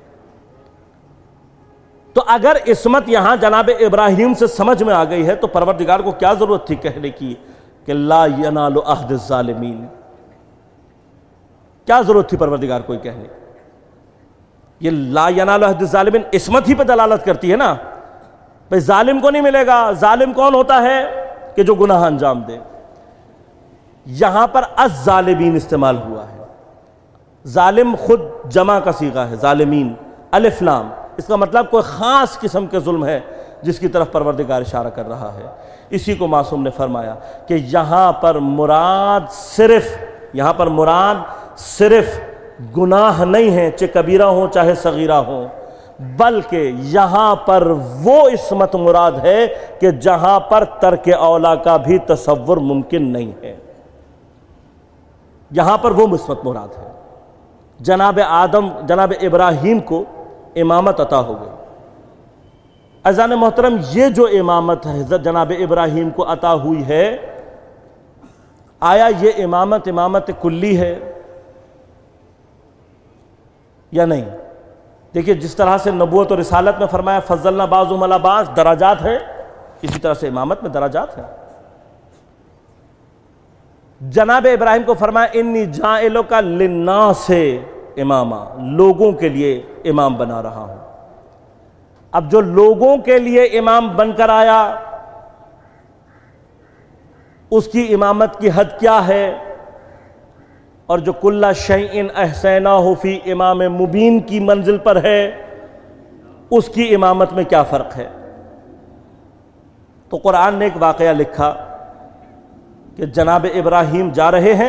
تو اگر عصمت یہاں جناب ابراہیم سے سمجھ میں آ گئی ہے تو پروردگار کو کیا ضرورت تھی کہنے کی کہ لا ینال عہد الظالمین؟ کیا ضرورت تھی پروردگار کو کہنے؟ یہ لا ینال عہد الظالمین عصمت ہی پہ دلالت کرتی ہے نا، بھئی ظالم کو نہیں ملے گا۔ ظالم کون ہوتا ہے؟ کہ جو گناہ انجام دے۔ یہاں پر الظالمین استعمال ہوا ہے، ظالم خود جمع کا صیغہ ہے، ظالمین، الف لام، اس کا مطلب کوئی خاص قسم کے ظلم ہے جس کی طرف پروردگار اشارہ کر رہا ہے۔ اسی کو معصوم نے فرمایا کہ یہاں پر مراد صرف گناہ نہیں ہیں، چاہے کبیرہ ہوں چاہے صغیرہ ہوں، بلکہ یہاں پر وہ عصمت مراد ہے کہ جہاں پر ترک اولا کا بھی تصور ممکن نہیں ہے، یہاں پر وہ عصمت مراد ہے۔ جناب ابراہیم کو امامت عطا ہو گئی۔ عزیزان محترم، یہ جو امامت ہے جناب ابراہیم کو عطا ہوئی ہے، آیا یہ امامت کلی ہے یا نہیں؟ دیکھیے جس طرح سے نبوت اور رسالت میں فرمایا فضلنا بعضهم علی بعض، درجات ہیں، اسی طرح سے امامت میں درجات ہیں۔ جناب ابراہیم کو فرمایا انی جاعلک للناس اماما، لوگوں کے لیے امام بنا رہا ہوں۔ اب جو لوگوں کے لیے امام بن کر آیا اس کی امامت کی حد کیا ہے، اور جو کل شیء احصیناہ فی امام مبین کی منزل پر ہے اس کی امامت میں کیا فرق ہے؟ تو قرآن نے ایک واقعہ لکھا کہ جناب ابراہیم جا رہے ہیں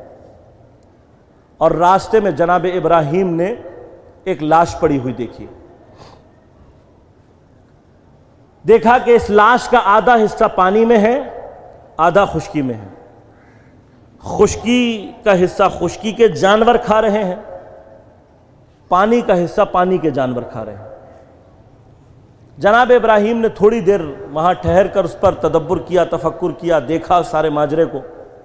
اور راستے میں جناب ابراہیم نے ایک لاش پڑی ہوئی دیکھا کہ اس لاش کا آدھا حصہ پانی میں ہے، آدھا خشکی میں ہے۔ خشکی کا حصہ خشکی کے جانور کھا رہے ہیں، پانی کا حصہ پانی کے جانور کھا رہے ہیں۔ جناب ابراہیم نے تھوڑی دیر وہاں ٹھہر کر اس پر تدبر کیا، تفکر کیا، دیکھا سارے ماجرے کو۔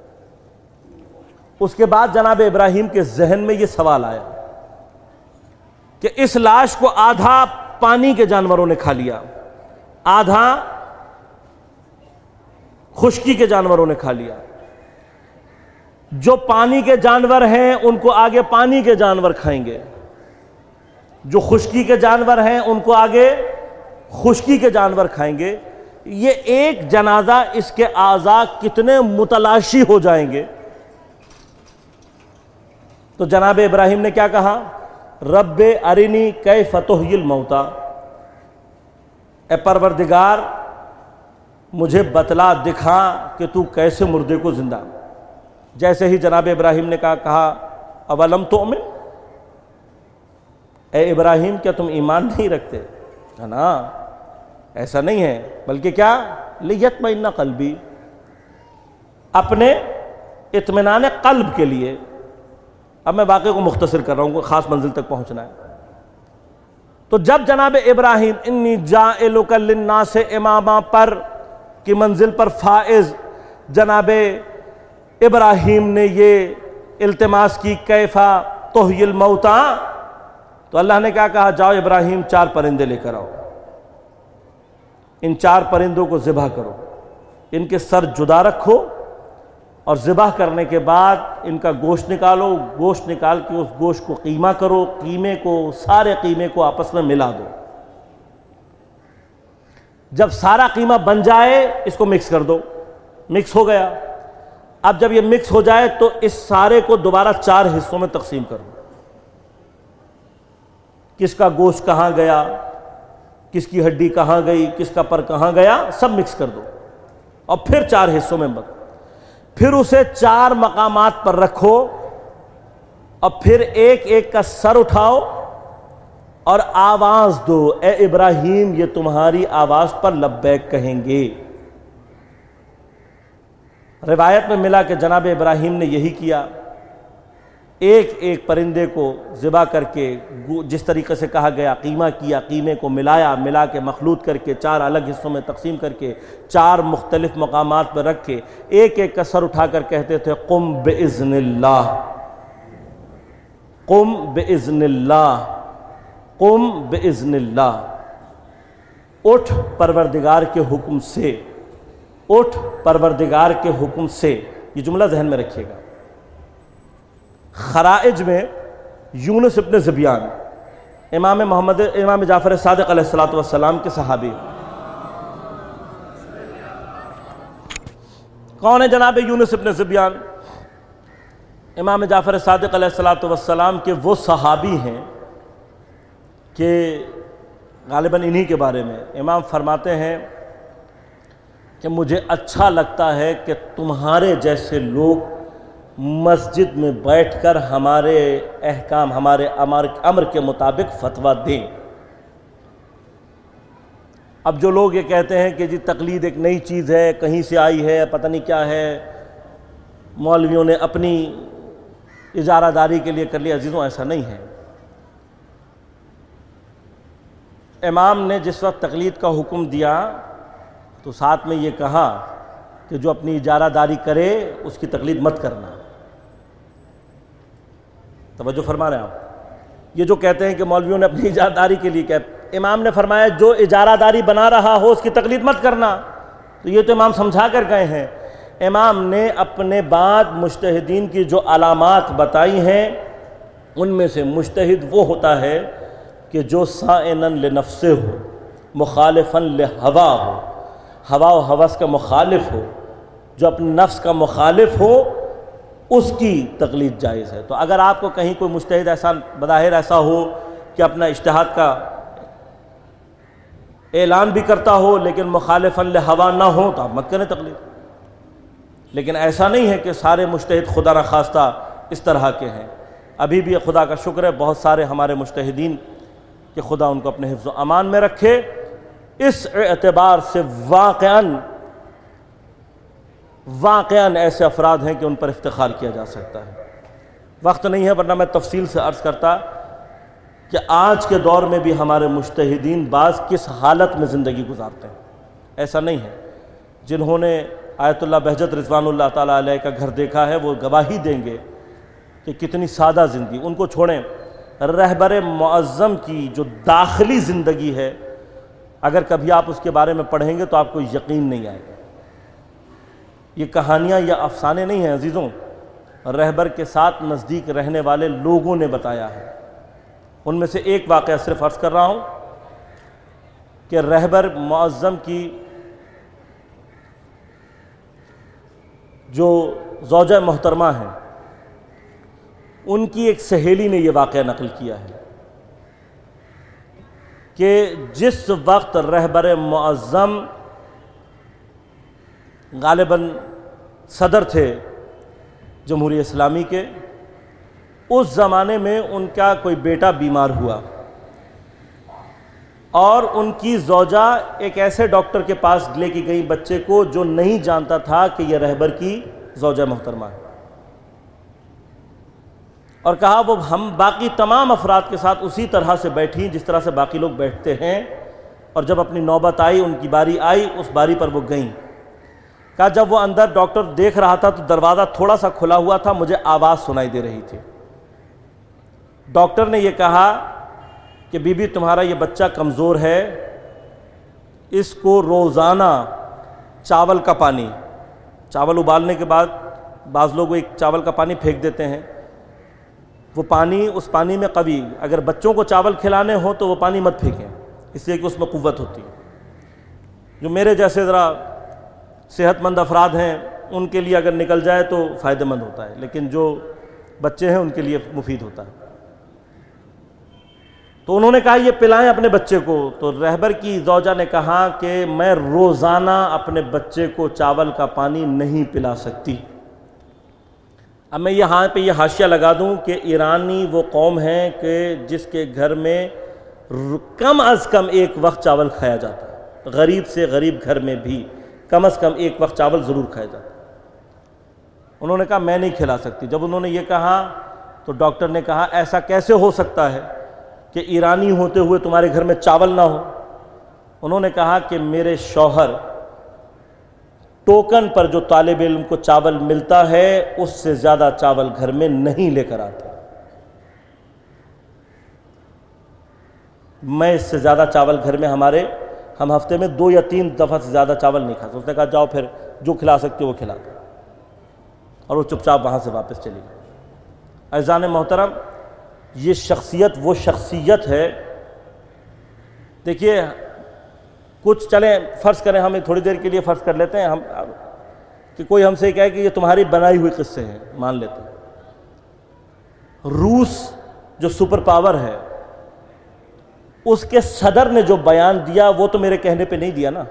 اس کے بعد جناب ابراہیم کے ذہن میں یہ سوال آیا کہ اس لاش کو آدھا پانی کے جانوروں نے کھا لیا، آدھا خشکی کے جانوروں نے کھا لیا۔ جو پانی کے جانور ہیں ان کو آگے پانی کے جانور کھائیں گے، جو خشکی کے جانور ہیں ان کو آگے خشکی کے جانور کھائیں گے۔ یہ ایک جنازہ اس کے اعضاء کتنے متلاشی ہو جائیں گے۔ تو جناب ابراہیم نے کیا کہا؟ رب ارنی کیف تحیی الموتی، اے پروردگار مجھے بتلا دکھا کہ تو کیسے مردے کو زندہ. جیسے ہی جناب ابراہیم نے کہا اولم تؤمن، اے ابراہیم کیا تم ایمان نہیں رکھتے؟ نا ایسا نہیں ہے، بلکہ کیا لیطمئن قلبی، اپنے اطمینان قلب کے لیے. اب میں واقعے کو مختصر کر رہا ہوں، کوئی خاص منزل تک پہنچنا ہے. تو جب جناب ابراہیم انی جاعلک للناس اماما پر کی منزل پر فائز جناب ابراہیم نے یہ التماس کی کیفا تحیی الموتا، تو اللہ نے کیا کہا؟ جاؤ ابراہیم 4 پرندے لے کر آؤ، ان 4 پرندوں کو ذبح کرو، ان کے سر جدا رکھو اور ذبح کرنے کے بعد ان کا گوشت نکالو، گوشت نکال کے اس گوشت کو قیمہ کرو، قیمے کو سارے قیمے کو آپس میں ملا دو. جب سارا قیمہ بن جائے اس کو مکس کر دو. مکس ہو گیا. اب جب یہ مکس ہو جائے تو اس سارے کو دوبارہ 4 حصوں میں تقسیم کرو. کس کا گوشت کہاں گیا، کس کی ہڈی کہاں گئی، کس کا پر کہاں گیا، سب مکس کر دو اور پھر 4 حصوں میں بٹ. پھر اسے 4 مقامات پر رکھو اور پھر ایک ایک کا سر اٹھاؤ اور آواز دو، اے ابراہیم یہ تمہاری آواز پر لبیک کہیں گے. روایت میں ملا کہ جناب ابراہیم نے یہی کیا. ایک ایک پرندے کو ذبح کر کے جس طریقے سے کہا گیا قیمہ کیا، قیمے کو ملا کے مخلوط کر کے 4 الگ حصوں میں تقسیم کر کے 4 مختلف مقامات پر رکھ کے ایک ایک کا سر اٹھا کر کہتے تھے قم بإذن اللہ، قم بإذن اللہ، قم بإذن اللہ، اٹھ پروردگار کے حکم سے، اٹھ پروردگار کے حکم سے. یہ جملہ ذہن میں رکھیے گا. خرائج میں یونس ابن ذبیان امام جعفر صادق علیہ السلام کے صحابی. کون ہے جناب یونس ابن ذبیان؟ امام جعفر صادق علیہ السلام کے وہ صحابی ہیں کہ غالباً انہی کے بارے میں امام فرماتے ہیں کہ مجھے اچھا لگتا ہے کہ تمہارے جیسے لوگ مسجد میں بیٹھ کر ہمارے احکام، ہمارے امر کے مطابق فتویٰ دیں. اب جو لوگ یہ کہتے ہیں کہ جی تقلید ایک نئی چیز ہے، کہیں سے آئی ہے، پتہ نہیں کیا ہے، مولویوں نے اپنی اجارہ داری کے لیے کر لیا. عزیزوں ایسا نہیں ہے. امام نے جس وقت تقلید کا حکم دیا تو ساتھ میں یہ کہا کہ جو اپنی اجارہ داری کرے اس کی تقلید مت کرنا. توجہ فرما رہے ہیں آپ؟ یہ جو کہتے ہیں کہ مولویوں نے اپنی اجارہ داری کے لیے کیا، امام نے فرمایا جو اجارہ داری بنا رہا ہو اس کی تقلید مت کرنا. تو یہ تو امام سمجھا کر گئے ہیں. امام نے اپنے بعد مجتہدین کی جو علامات بتائی ہیں ان میں سے مجتہد وہ ہوتا ہے کہ جو سائناً لنفسہ ہو، مخالفاً لہوا ہو، ہوا و ہوس کا مخالف ہو، جو اپنے نفس کا مخالف ہو اس کی تقلید جائز ہے. تو اگر آپ کو کہیں کوئی مجتہد ایسا بظاہر ایسا ہو کہ اپنا اجتہاد کا اعلان بھی کرتا ہو لیکن مخالفاً لہوا نہ ہو تو آپ مت کریں تقلید. لیکن ایسا نہیں ہے کہ سارے مجتہد خدا نخواستہ اس طرح کے ہیں. ابھی بھی خدا کا شکر ہے بہت سارے ہمارے مجتہدین کہ خدا ان کو اپنے حفظ و امان میں رکھے. اس اعتبار سے واقعاً ایسے افراد ہیں کہ ان پر افتخار کیا جا سکتا ہے. وقت نہیں ہے ورنہ میں تفصیل سے عرض کرتا کہ آج کے دور میں بھی ہمارے مجتہدین بعض کس حالت میں زندگی گزارتے ہیں. ایسا نہیں ہے. جنہوں نے آیت اللہ بہجت رضوان اللہ تعالیٰ علیہ کا گھر دیکھا ہے وہ گواہی دیں گے کہ کتنی سادہ زندگی. ان کو چھوڑیں، رہبر معظم کی جو داخلی زندگی ہے اگر کبھی آپ اس کے بارے میں پڑھیں گے تو آپ کو یقین نہیں آئے گا. یہ کہانیاں یا افسانے نہیں ہیں عزیزوں، رہبر کے ساتھ نزدیک رہنے والے لوگوں نے بتایا ہے. ان میں سے ایک واقعہ صرف عرض کر رہا ہوں کہ رہبر معظم کی جو زوجہ محترمہ ہیں ان کی ایک سہیلی نے یہ واقعہ نقل کیا ہے. کہ جس وقت رہبر معظم غالباً صدر تھے جمہوریہ اسلامی کے، اس زمانے میں ان کا کوئی بیٹا بیمار ہوا اور ان کی زوجہ ایک ایسے ڈاکٹر کے پاس لے کے گئی بچے کو جو نہیں جانتا تھا کہ یہ رہبر کی زوجہ محترمہ ہے، اور کہا وہ ہم باقی تمام افراد کے ساتھ اسی طرح سے بیٹھی جس طرح سے باقی لوگ بیٹھتے ہیں، اور جب اپنی نوبت آئی، ان کی باری آئی، اس باری پر وہ گئیں۔ کہا جب وہ اندر ڈاکٹر دیکھ رہا تھا تو دروازہ تھوڑا سا کھلا ہوا تھا، مجھے آواز سنائی دے رہی تھی۔ ڈاکٹر نے یہ کہا کہ بی بی تمہارا یہ بچہ کمزور ہے، اس کو روزانہ چاول کا پانی، چاول ابالنے کے بعد بعض لوگ ایک چاول کا پانی پھینک دیتے ہیں، وہ پانی اس پانی میں قوی، اگر بچوں کو چاول کھلانے ہو تو وہ پانی مت پھینکیں، اس لیے کہ اس میں قوت ہوتی ہے۔ جو میرے جیسے ذرا صحت مند افراد ہیں ان کے لیے اگر نکل جائے تو فائدہ مند ہوتا ہے، لیکن جو بچے ہیں ان کے لیے مفید ہوتا ہے۔ تو انہوں نے کہا یہ پلائیں اپنے بچے کو، تو رہبر کی زوجہ نے کہا کہ میں روزانہ اپنے بچے کو چاول کا پانی نہیں پلا سکتی۔ اب میں یہاں پہ یہ حاشیہ لگا دوں کہ ایرانی وہ قوم ہے کہ جس کے گھر میں کم از کم ایک وقت چاول کھایا جاتا ہے، غریب سے غریب گھر میں بھی کم از کم ایک وقت چاول ضرور کھایا جاتا ہے۔ انہوں نے کہا میں نہیں کھلا سکتی۔ جب انہوں نے یہ کہا تو ڈاکٹر نے کہا ایسا کیسے ہو سکتا ہے کہ ایرانی ہوتے ہوئے تمہارے گھر میں چاول نہ ہو؟ انہوں نے کہا کہ میرے شوہر ٹوکن پر جو طالب علم کو چاول ملتا ہے اس سے زیادہ چاول گھر میں نہیں لے کر آتے، میں اس سے زیادہ چاول گھر میں ہم ہفتے میں 2 یا 3 دفعہ سے زیادہ چاول نہیں کھاتے۔ اس نے کہا جاؤ پھر جو کھلا سکتے وہ کھلا دو، اور وہ چپ چاپ وہاں سے واپس چلی گئی۔ اعزان محترم، یہ شخصیت وہ شخصیت ہے، دیکھیے کچھ چلیں فرض کریں، ہم تھوڑی دیر کے لیے فرض کر لیتے ہیں کہ کوئی ہم سے کہے کہ یہ تمہاری بنائی ہوئی قصے ہیں، مان لیتے ہیں۔ روس جو سپر پاور ہے اس کے صدر نے جو بیان دیا وہ تو میرے کہنے پہ نہیں دیا نا۔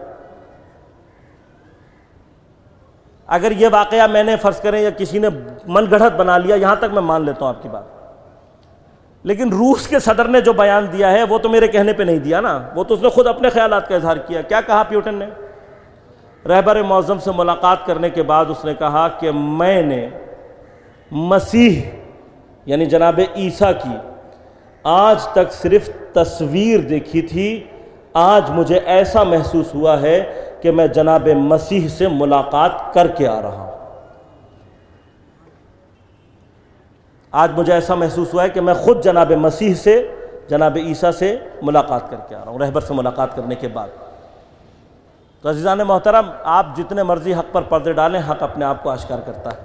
اگر یہ واقعہ میں نے فرض کریں یا کسی نے من گڑھت بنا لیا، یہاں تک میں مان لیتا ہوں آپ کی بات، لیکن روس کے صدر نے جو بیان دیا ہے وہ تو میرے کہنے پہ نہیں دیا نا، وہ تو اس نے خود اپنے خیالات کا اظہار کیا۔ کیا کہا پیوٹن نے؟ رہبر معظم سے ملاقات کرنے کے بعد اس نے کہا کہ میں نے مسیح یعنی جناب عیسیٰ کی آج تک صرف تصویر دیکھی تھی، آج مجھے ایسا محسوس ہوا ہے کہ میں جناب مسیح سے ملاقات کر کے آ رہا ہوں۔ آج مجھے ایسا محسوس ہوا ہے کہ میں خود جناب مسیح سے، جناب عیسیٰ سے ملاقات کر کے آ رہا ہوں، رہبر سے ملاقات کرنے کے بعد۔ تو عزیزان محترم، آپ جتنے مرضی حق پر پردے ڈالیں، حق اپنے آپ کو آشکار کرتا ہے۔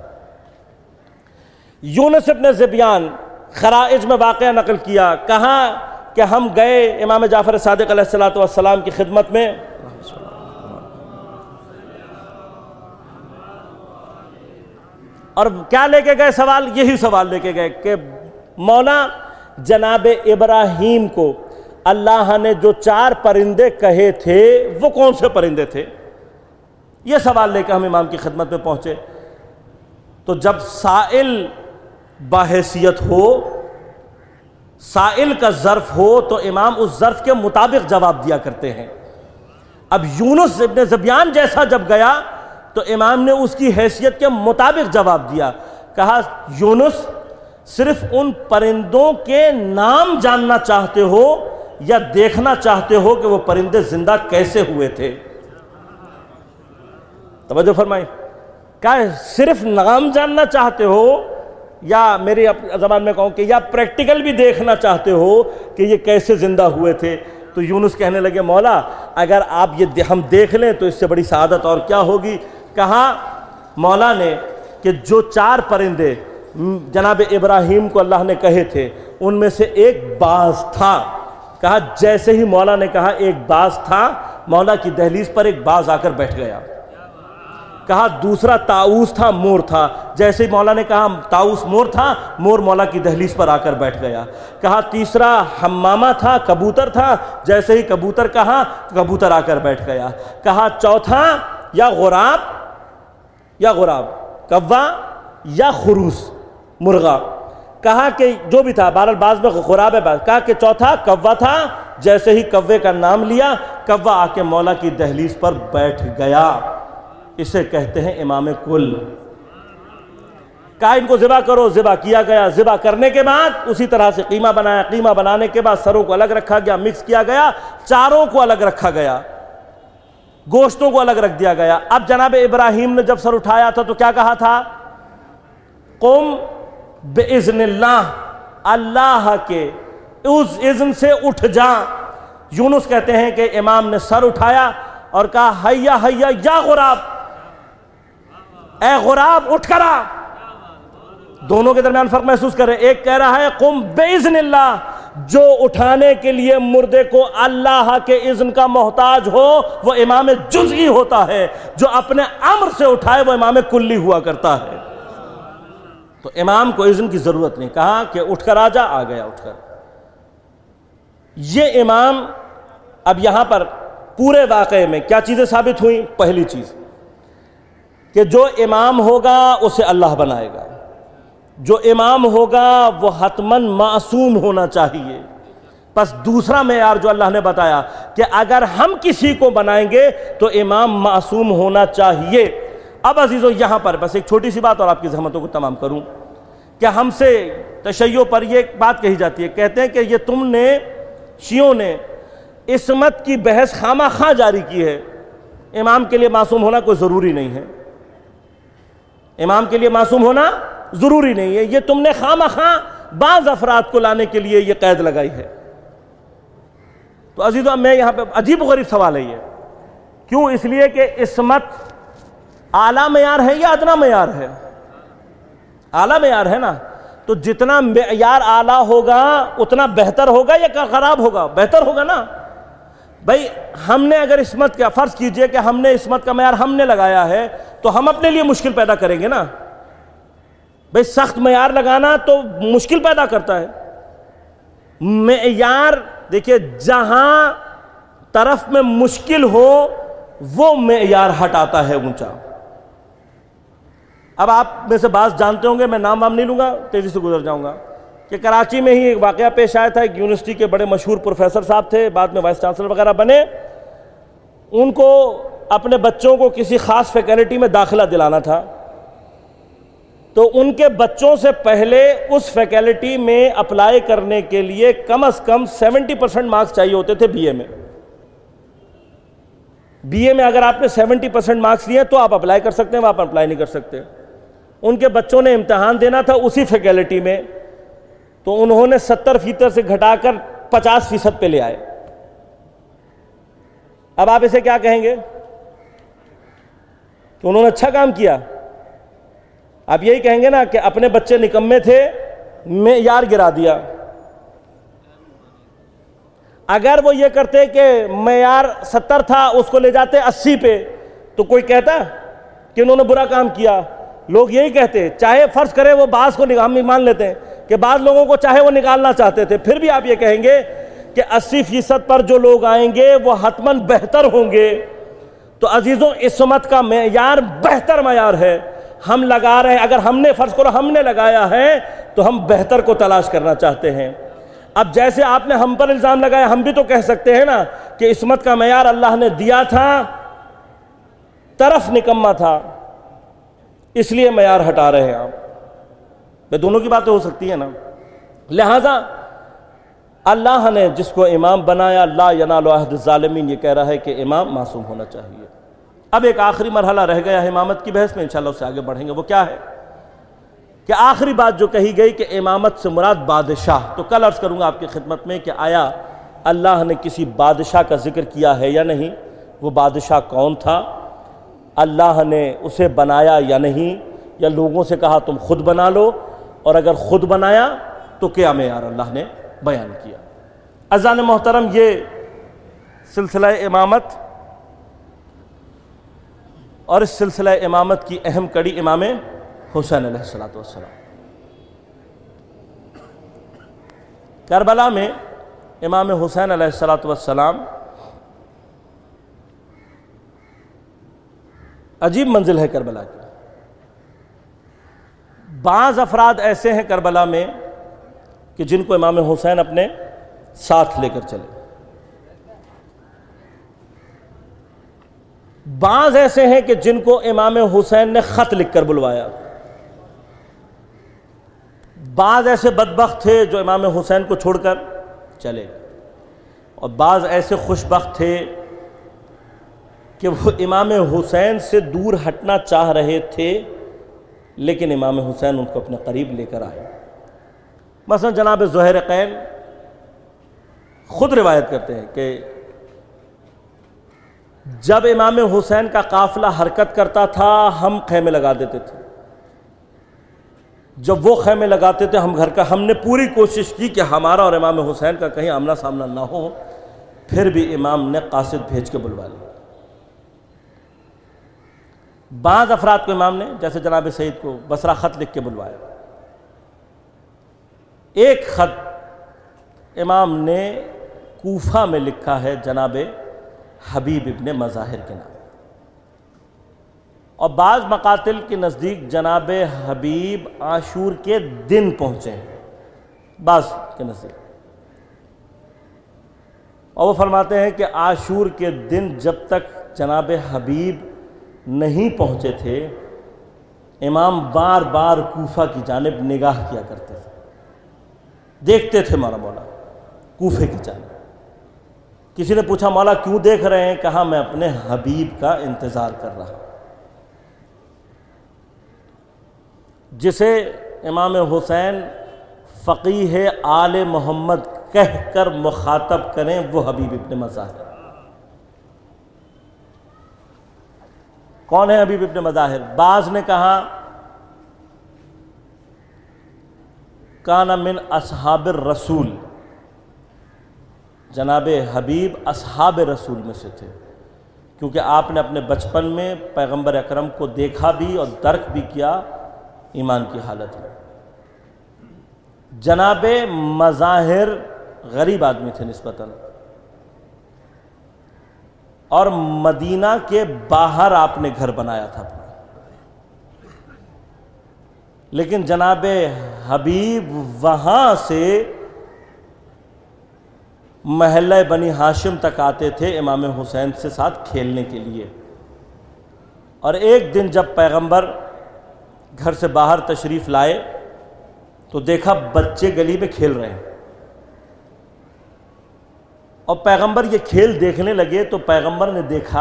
یونس ابن ذبیان خرائج میں واقعہ نقل کیا، کہاں کہ ہم گئے امام جعفر صادق علیہ السلام کی خدمت میں، اور کیا لے کے گئے سوال؟ یہی سوال لے کے گئے کہ مولا جناب ابراہیم کو اللہ نے جو 4 پرندے کہے تھے وہ کون سے پرندے تھے؟ یہ سوال لے کے ہم امام کی خدمت میں پہنچے۔ تو جب سائل باحیثیت ہو، سائل کا ظرف ہو، تو امام اس ظرف کے مطابق جواب دیا کرتے ہیں۔ اب یونس ابن ذبیان جیسا جب گیا تو امام نے اس کی حیثیت کے مطابق جواب دیا، کہا یونس صرف ان پرندوں کے نام جاننا چاہتے ہو یا دیکھنا چاہتے ہو کہ وہ پرندے زندہ کیسے ہوئے تھے؟ توجہ فرمائی، کہا صرف نام جاننا چاہتے ہو یا میری زبان میں کہوں کہ یا پریکٹیکل بھی دیکھنا چاہتے ہو کہ یہ کیسے زندہ ہوئے تھے؟ تو یونس کہنے لگے مولا اگر آپ یہ ہم دیکھ لیں تو اس سے بڑی سعادت اور کیا ہوگی۔ کہا مولا نے کہ جو 4 پرندے جناب ابراہیم کو اللہ نے کہے تھے ان میں سے ایک باز تھا۔ کہا جیسے ہی مولا نے کہا ایک باز تھا، مولا کی دہلیز پر ایک باز آ کر بیٹھ گیا۔ کہا دوسرا طاؤس تھا، مور تھا. جیسے ہی مولا نے کہا طاؤس مور تھا، مور مولا کی دہلیز پر آ کر بیٹھ گیا. کہا تیسرا حمامہ تھا، کبوتر تھا. جیسے ہی کبوتر کہا، کبوتر آ کر بیٹھ گیا. کہا چوتھا یا غراب کوا یا خروس مرغا. کہا کہ جو بھی تھا، بہرحال بعض میں غراب ہے، کہا کہ چوتھا کوا تھا. جیسے ہی کوے کا نام لیا، کوا آ کے مولا کی دہلیز پر بیٹھ گیا. اسے کہتے ہیں امام کل. کہا ان کو ذبح کرو، ذبح کیا گیا. ذبح کرنے کے بعد اسی طرح سے قیمہ بنایا. قیمہ بنانے کے بعد سروں کو الگ رکھا گیا، مکس کیا گیا. چاروں کو الگ رکھا گیا، گوشتوں کو الگ رکھ دیا گیا. اب جناب ابراہیم نے جب سر اٹھایا تھا تو کیا کہا تھا؟ قم باذن اللہ، اللہ کے اس اذن سے اٹھ جا. یونس کہتے ہیں کہ امام نے سر اٹھایا اور کہا حیا حیا یا غراب، اے غراب اٹھ کر آ. دونوں کے درمیان فرق محسوس کریں. ایک کہہ رہا ہے قم باذن اللہ، جو اٹھانے کے لیے مردے کو اللہ کے اذن کا محتاج ہو وہ امام جزئی ہوتا ہے، جو اپنے امر سے اٹھائے وہ امام کلی ہوا کرتا ہے. تو امام کو اذن کی ضرورت نہیں. کہا کہ اٹھ کر آ جا، آ گیا اٹھ کر. یہ امام. اب یہاں پر پورے واقعے میں کیا چیزیں ثابت ہوئیں؟ پہلی چیز کہ جو امام ہوگا اسے اللہ بنائے گا. جو امام ہوگا وہ حتماً معصوم ہونا چاہیے. پس دوسرا معیار جو اللہ نے بتایا کہ اگر ہم کسی کو بنائیں گے تو امام معصوم ہونا چاہیے. اب عزیزو یہاں پر بس ایک چھوٹی سی بات اور آپ کی زحمتوں کو تمام کروں کہ ہم سے تشیع پر یہ بات کہی جاتی ہے. کہتے ہیں کہ یہ تم نے شیعوں نے عصمت کی بحث خامہ خواہ جاری کی ہے. امام کے لیے معصوم ہونا کوئی ضروری نہیں ہے. امام کے لیے معصوم ہونا ضروری نہیں ہے. یہ تم نے خامہ خواہ بعض افراد کو لانے کے لیے یہ قید لگائی ہے. تو عزیزو میں یہاں پہ عجیب و غریب سوال ہے یہ. کیوں؟ اس لیے کہ عصمت اعلیٰ معیار ہے یا ادنا معیار ہے؟ اعلیٰ معیار ہے نا. تو جتنا معیار اعلیٰ ہوگا اتنا بہتر ہوگا یا خراب ہوگا؟ بہتر ہوگا نا. بھائی ہم نے اگر عصمت کا فرض کیجئے کہ ہم نے عصمت کا معیار ہم نے لگایا ہے تو ہم اپنے لیے مشکل پیدا کریں گے نا. بھئی سخت معیار لگانا تو مشکل پیدا کرتا ہے. معیار دیکھیے جہاں طرف میں مشکل ہو وہ معیار ہٹاتا ہے اونچا. اب آپ میں سے بعض جانتے ہوں گے، میں نام نہیں لوں گا، تیزی سے گزر جاؤں گا، کہ کراچی میں ہی ایک واقعہ پیش آیا تھا. ایک یونیورسٹی کے بڑے مشہور پروفیسر صاحب تھے، بعد میں وائس چانسلر وغیرہ بنے. ان کو اپنے بچوں کو کسی خاص فیکلٹی میں داخلہ دلانا تھا. تو ان کے بچوں سے پہلے اس فیکلٹی میں اپلائی کرنے کے لیے کم از کم 70% مارکس چاہیے ہوتے تھے بی اے میں. بی اے میں اگر آپ نے 70% مارکس لیے تو آپ اپلائی کر سکتے ہیں، آپ اپلائی نہیں کر سکتے. ان کے بچوں نے امتحان دینا تھا اسی فیکلٹی میں، تو انہوں نے 70% سے گھٹا کر 50% پہ لے آئے. اب آپ اسے کیا کہیں گے کہ انہوں نے اچھا کام کیا؟ آپ یہی کہیں گے نا کہ اپنے بچے نکمے تھے، معیار گرا دیا. اگر وہ یہ کرتے کہ معیار 70 تھا اس کو لے جاتے 80 پہ تو کوئی کہتا کہ انہوں نے برا کام کیا؟ لوگ یہی کہتے. چاہے فرض کرے وہ بعض کو ہم مان لیتے ہیں کہ بعض لوگوں کو چاہے وہ نکالنا چاہتے تھے، پھر بھی آپ یہ کہیں گے کہ 80% پر جو لوگ آئیں گے وہ حتماً بہتر ہوں گے. تو عزیزوں عصمت کا معیار بہتر معیار ہے. ہم لگا رہے ہیں، اگر ہم نے فرض کرو ہم نے لگایا ہے تو ہم بہتر کو تلاش کرنا چاہتے ہیں. اب جیسے آپ نے ہم پر الزام لگایا، ہم بھی تو کہہ سکتے ہیں نا کہ عصمت کا معیار اللہ نے دیا تھا، طرف نکما تھا، اس لیے معیار ہٹا رہے ہیں آپ. بے دونوں کی باتیں ہو سکتی ہیں نا. لہذا اللہ نے جس کو امام بنایا، لا ینال عہد الظالمین، یہ کہہ رہا ہے کہ امام معصوم ہونا چاہیے. اب ایک آخری مرحلہ رہ گیا ہے امامت کی بحث میں، انشاءاللہ اس سے آگے بڑھیں گے. وہ کیا ہے کہ آخری بات جو کہی گئی کہ امامت سے مراد بادشاہ. تو کل عرض کروں گا آپ کی خدمت میں کہ آیا اللہ نے کسی بادشاہ کا ذکر کیا ہے یا نہیں؟ وہ بادشاہ کون تھا؟ اللہ نے اسے بنایا یا نہیں؟ یا لوگوں سے کہا تم خود بنا لو؟ اور اگر خود بنایا تو کیا معیار اللہ نے بیان کیا؟ عزیزان محترم، یہ سلسلہ امامت اور اس سلسلہ امامت کی اہم کڑی امام حسین علیہ السلام. کربلا میں امام حسین علیہ السلام عجیب منزل ہے کربلا کی. بعض افراد ایسے ہیں کربلا میں کہ جن کو امام حسین اپنے ساتھ لے کر چلے. بعض ایسے ہیں کہ جن کو امام حسین نے خط لکھ کر بلوایا. بعض ایسے بدبخت تھے جو امام حسین کو چھوڑ کر چلے، اور بعض ایسے خوش بخت تھے کہ وہ امام حسین سے دور ہٹنا چاہ رہے تھے لیکن امام حسین ان کو اپنے قریب لے کر آئے. مثلا جناب زہیرقین خود روایت کرتے ہیں کہ جب امام حسین کا قافلہ حرکت کرتا تھا ہم خیمے لگا دیتے تھے. جب وہ خیمے لگاتے تھے ہم نے پوری کوشش کی کہ ہمارا اور امام حسین کا کہیں آمنا سامنا نہ ہو، پھر بھی امام نے قاصد بھیج کے بلوا لیا. بعض افراد کو امام نے جیسے جناب سعید کو بصرہ خط لکھ کے بلوایا. ایک خط امام نے کوفہ میں لکھا ہے جناب حبیب ابن مظاہر کے نام، اور بعض مقاتل کے نزدیک جناب حبیب عاشور کے دن پہنچے ہیں بعض کے نزدیک، اور وہ فرماتے ہیں کہ عاشور کے دن جب تک جناب حبیب نہیں پہنچے تھے امام بار بار کوفہ کی جانب نگاہ کیا کرتے تھے، دیکھتے تھے مولا کوفے کی جانب. کسی نے پوچھا مولا کیوں دیکھ رہے ہیں؟ کہا میں اپنے حبیب کا انتظار کر رہا. جسے امام حسین فقیہ آل محمد کہہ کر مخاطب کریں وہ حبیب ابن مظاہر. کون ہے حبیب ابن مظاہر؟ بعض نے کہا کان من اصحاب الرسول، جناب حبیب اصحاب رسول میں سے تھے، کیونکہ آپ نے اپنے بچپن میں پیغمبر اکرم کو دیکھا بھی اور درک بھی کیا ایمان کی حالت میں. جناب مظاہر غریب آدمی تھے نسبتاً، اور مدینہ کے باہر آپ نے گھر بنایا تھا اپنا، لیکن جناب حبیب وہاں سے محلہ بنی ہاشم تک آتے تھے امام حسین سے ساتھ کھیلنے کے لیے. اور ایک دن جب پیغمبر گھر سے باہر تشریف لائے تو دیکھا بچے گلی میں کھیل رہے ہیں، اور پیغمبر یہ کھیل دیکھنے لگے تو پیغمبر نے دیکھا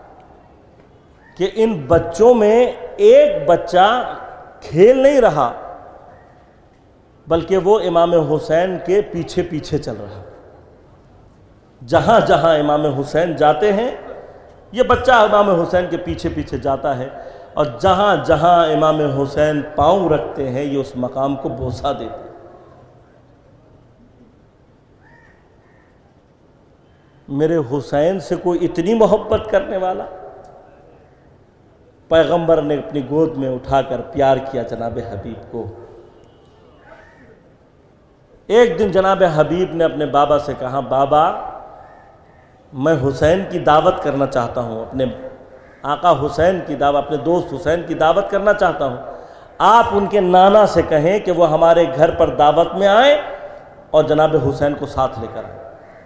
کہ ان بچوں میں ایک بچہ کھیل نہیں رہا بلکہ وہ امام حسین کے پیچھے پیچھے چل رہا. جہاں جہاں امام حسین جاتے ہیں یہ بچہ امام حسین کے پیچھے پیچھے جاتا ہے، اور جہاں جہاں امام حسین پاؤں رکھتے ہیں یہ اس مقام کو بوسہ دیتے ہیں. میرے حسین سے کوئی اتنی محبت کرنے والا؟ پیغمبر نے اپنی گود میں اٹھا کر پیار کیا جناب حبیب کو. ایک دن جناب حبیب نے اپنے بابا سے کہا بابا میں حسین کی دعوت کرنا چاہتا ہوں، اپنے آقا حسین کی دعوت، اپنے دوست حسین کی دعوت کرنا چاہتا ہوں. آپ ان کے نانا سے کہیں کہ وہ ہمارے گھر پر دعوت میں آئیں اور جناب حسین کو ساتھ لے کر آئیں.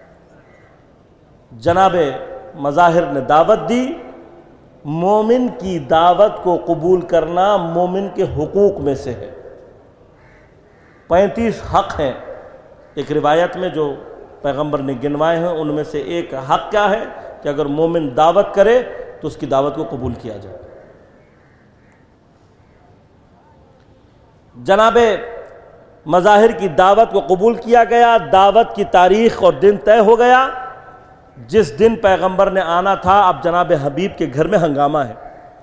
جناب مظاہر نے دعوت دی. مومن کی دعوت کو قبول کرنا مومن کے حقوق میں سے ہے. 35 حق ہیں ایک روایت میں جو پیغمبر نے گنوائے ہیں، ان میں سے ایک حق کیا ہے کہ اگر مومن دعوت کرے تو اس کی دعوت کو قبول کیا جائے. جناب مظاہر کی دعوت کو قبول کیا گیا. دعوت کی تاریخ اور دن طے ہو گیا. جس دن پیغمبر نے آنا تھا اب جناب حبیب کے گھر میں ہنگامہ ہے،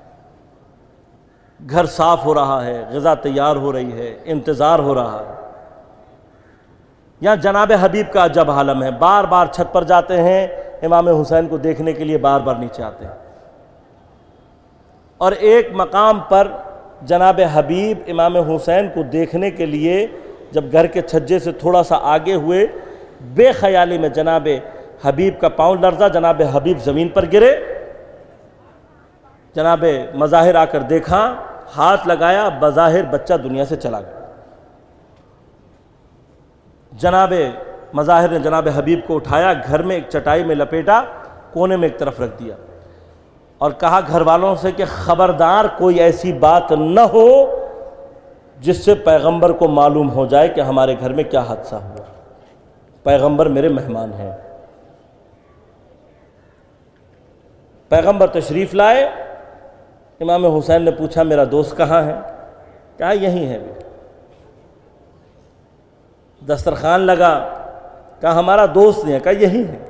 گھر صاف ہو رہا ہے، غذا تیار ہو رہی ہے، انتظار ہو رہا ہے. یہاں جناب حبیب کا عجب عالم ہے. بار بار چھت پر جاتے ہیں امام حسین کو دیکھنے کے لیے، بار بار نیچے آتے ہیں. اور ایک مقام پر جناب حبیب امام حسین کو دیکھنے کے لیے جب گھر کے چھجے سے تھوڑا سا آگے ہوئے، بے خیالی میں جناب حبیب کا پاؤں لرزا، جناب حبیب زمین پر گرے، جناب مظاہر آ کر دیکھا، ہاتھ لگایا، بظاہر بچہ دنیا سے چلا گیا۔ جناب مظاہر نے جناب حبیب کو اٹھایا، گھر میں ایک چٹائی میں لپیٹا، کونے میں ایک طرف رکھ دیا اور کہا گھر والوں سے کہ خبردار کوئی ایسی بات نہ ہو جس سے پیغمبر کو معلوم ہو جائے کہ ہمارے گھر میں کیا حادثہ ہوا، پیغمبر میرے مہمان ہیں۔ پیغمبر تشریف لائے، امام حسین نے پوچھا میرا دوست کہاں ہے؟ کہا یہیں ہے۔ دسترخوان لگا، کہا ہمارا دوست نہیں ہے، کہا یہی ہے۔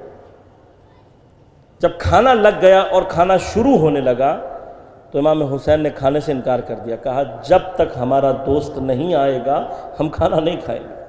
جب کھانا لگ گیا اور کھانا شروع ہونے لگا تو امام حسین نے کھانے سے انکار کر دیا، کہا جب تک ہمارا دوست نہیں آئے گا ہم کھانا نہیں کھائیں گے۔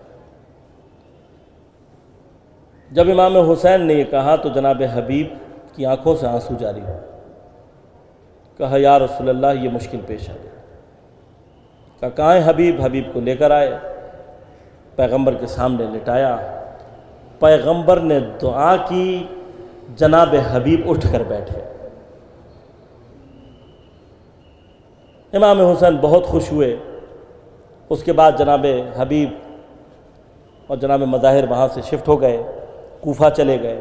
جب امام حسین نے یہ کہا تو جناب حبیب کی آنکھوں سے آنسو جاری ہو، کہا یا رسول اللہ یہ مشکل پیش آ گئی۔ کہا کہاں ہے حبیب؟ حبیب کو لے کر آئے، پیغمبر کے سامنے لٹایا، پیغمبر نے دعا کی، جناب حبیب اٹھ کر بیٹھے۔ امام حسین بہت خوش ہوئے۔ اس کے بعد جناب حبیب اور جناب مظاہر وہاں سے شفٹ ہو گئے، کوفہ چلے گئے۔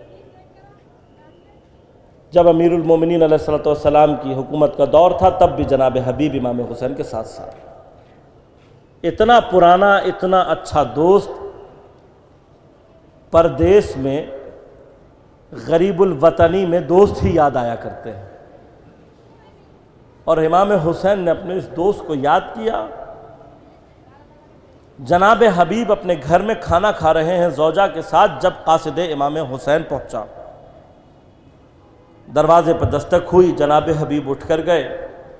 جب امیر المومنین علیہ الصلوۃ والسلام کی حکومت کا دور تھا تب بھی جناب حبیب امام حسین کے ساتھ ساتھ۔ اتنا پرانا، اتنا اچھا دوست پردیس میں، غریب الوطنی میں دوست ہی یاد آیا کرتے ہیں، اور امام حسین نے اپنے اس دوست کو یاد کیا۔ جناب حبیب اپنے گھر میں کھانا کھا رہے ہیں زوجہ کے ساتھ جب قاصد امام حسین پہنچا، دروازے پر دستک ہوئی، جناب حبیب اٹھ کر گئے،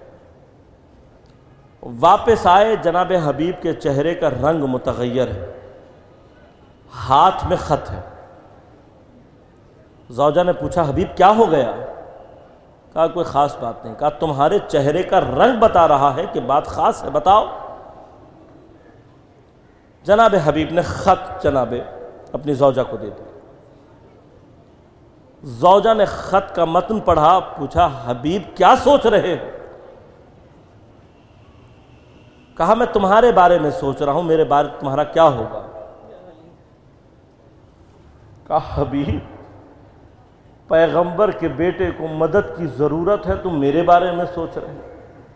واپس آئے، جناب حبیب کے چہرے کا رنگ متغیر ہے، ہاتھ میں خط ہے۔ زوجہ نے پوچھا حبیب کیا ہو گیا؟ کہا کوئی خاص بات نہیں۔ کہا تمہارے چہرے کا رنگ بتا رہا ہے کہ بات خاص ہے، بتاؤ۔ جناب حبیب نے خط جناب اپنی زوجہ کو دے دیا۔ زوجہ نے خط کا متن پڑھا، پوچھا حبیب کیا سوچ رہے ہو؟ کہا میں تمہارے بارے میں سوچ رہا ہوں، میرے بارے تمہارا کیا ہوگا؟ کہا حبیب پیغمبر کے بیٹے کو مدد کی ضرورت ہے، تم میرے بارے میں سوچ رہے ہیں؟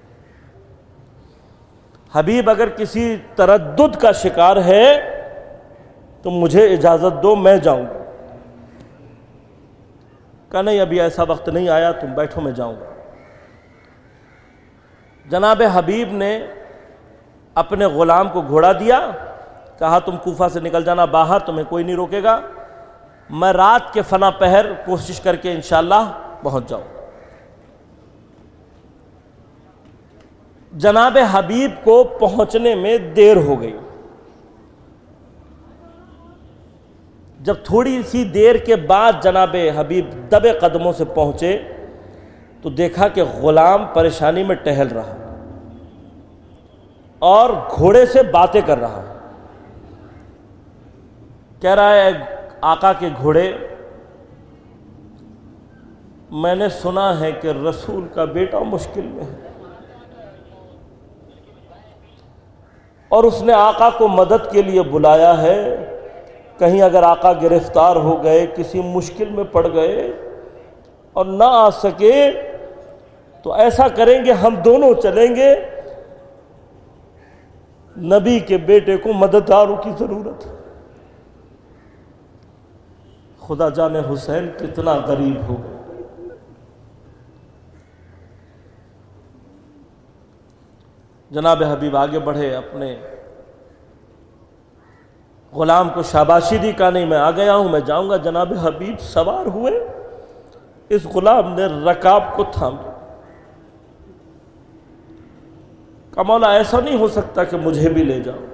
حبیب اگر کسی تردد کا شکار ہے تو مجھے اجازت دو، میں جاؤں گا۔ کہا نہیں ابھی ایسا وقت نہیں آیا، تم بیٹھو میں جاؤں گا۔ جناب حبیب نے اپنے غلام کو گھوڑا دیا، کہا تم کوفہ سے نکل جانا باہر، تمہیں کوئی نہیں روکے گا، میں رات کے فنا پہر کوشش کر کے انشاءاللہ پہنچ جاؤں۔ جناب حبیب کو پہنچنے میں دیر ہو گئی۔ جب تھوڑی سی دیر کے بعد جناب حبیب دبے قدموں سے پہنچے تو دیکھا کہ غلام پریشانی میں ٹہل رہا اور گھوڑے سے باتیں کر رہا ہے، کہہ رہا ہے آقا کے گھوڑے، میں نے سنا ہے کہ رسول کا بیٹا مشکل میں ہے اور اس نے آقا کو مدد کے لیے بلایا ہے، کہیں اگر آقا گرفتار ہو گئے، کسی مشکل میں پڑ گئے اور نہ آ سکے تو ایسا کریں گے ہم دونوں چلیں گے، نبی کے بیٹے کو مددگاروں کی ضرورت ہے۔ خدا جانے حسین کتنا غریب ہو گئے۔ جناب حبیب آگے بڑھے، اپنے غلام کو شاباشی دی، کہا نہیں میں آ گیا ہوں، میں جاؤں گا۔ جناب حبیب سوار ہوئے، اس غلام نے رکاب کو تھام لیا، کہا مولا ایسا نہیں ہو سکتا کہ مجھے بھی لے جاؤ۔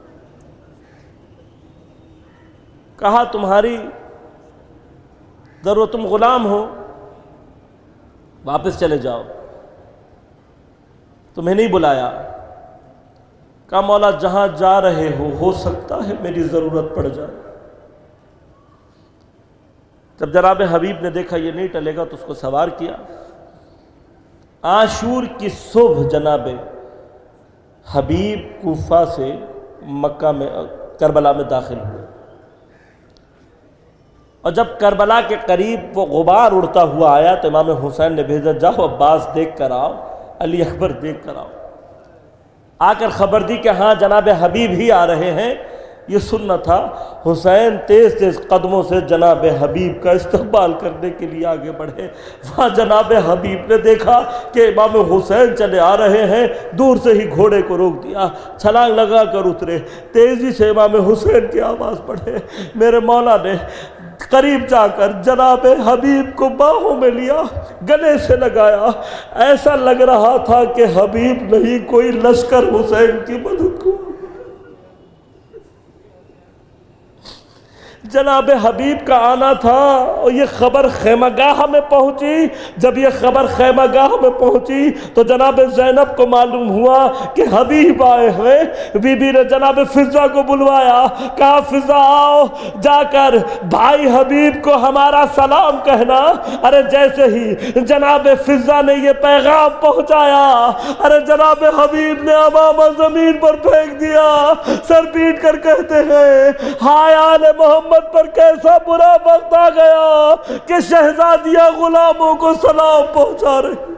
کہا تمہاری ضرورت، تم غلام ہو، واپس چلے جاؤ۔ تمہیں نہیں بلایا؟ کہا مولا جہاں جا رہے ہو سکتا ہے میری ضرورت پڑ جائے۔ جب جناب حبیب نے دیکھا یہ نہیں ٹلے گا تو اس کو سوار کیا۔ عاشور کی صبح جناب حبیب کوفہ سے مکہ میں کربلا میں داخل ہوئے، اور جب کربلا کے قریب وہ غبار اڑتا ہوا آیا تو امام حسین نے بھیجا جاؤ عباس دیکھ کر آؤ، علی اکبر دیکھ کر آؤ۔ آ کر خبر دی کہ ہاں جناب حبیب ہی آ رہے ہیں۔ یہ سننا تھا، حسین تیز تیز قدموں سے جناب حبیب کا استقبال کرنے کے لیے آگے بڑھے۔ وہاں جناب حبیب نے دیکھا کہ امام حسین چلے آ رہے ہیں، دور سے ہی گھوڑے کو روک دیا، چھلانگ لگا کر اترے، تیزی سے امام حسین کی آواز پڑھے۔ میرے مولا نے قریب جا کر جناب حبیب کو باہوں میں لیا، گلے سے لگایا، ایسا لگ رہا تھا کہ حبیب نہیں کوئی لشکر حسین کی مدد کو۔ جناب حبیب کا آنا تھا اور یہ خبر خیمہ گاہ میں پہنچی۔ جب یہ خبر خیمہ گاہ میں پہنچی تو جناب زینب کو معلوم ہوا کہ حبیب آئے ہیں۔ بی بی نے جناب فضہ کو بلوایا، کہا فضہ آؤ، جا کر بھائی حبیب کو ہمارا سلام کہنا۔ ارے جیسے ہی جناب فضہ نے یہ پیغام پہنچایا، ارے جناب حبیب نے امامہ زمین پر پھینک دیا، سر پیٹ کر کہتے ہیں ہائے آل محمد پر کیسا برا وقت آ گیا کہ شہزادیاں غلاموں کو سلام پہنچا رہی۔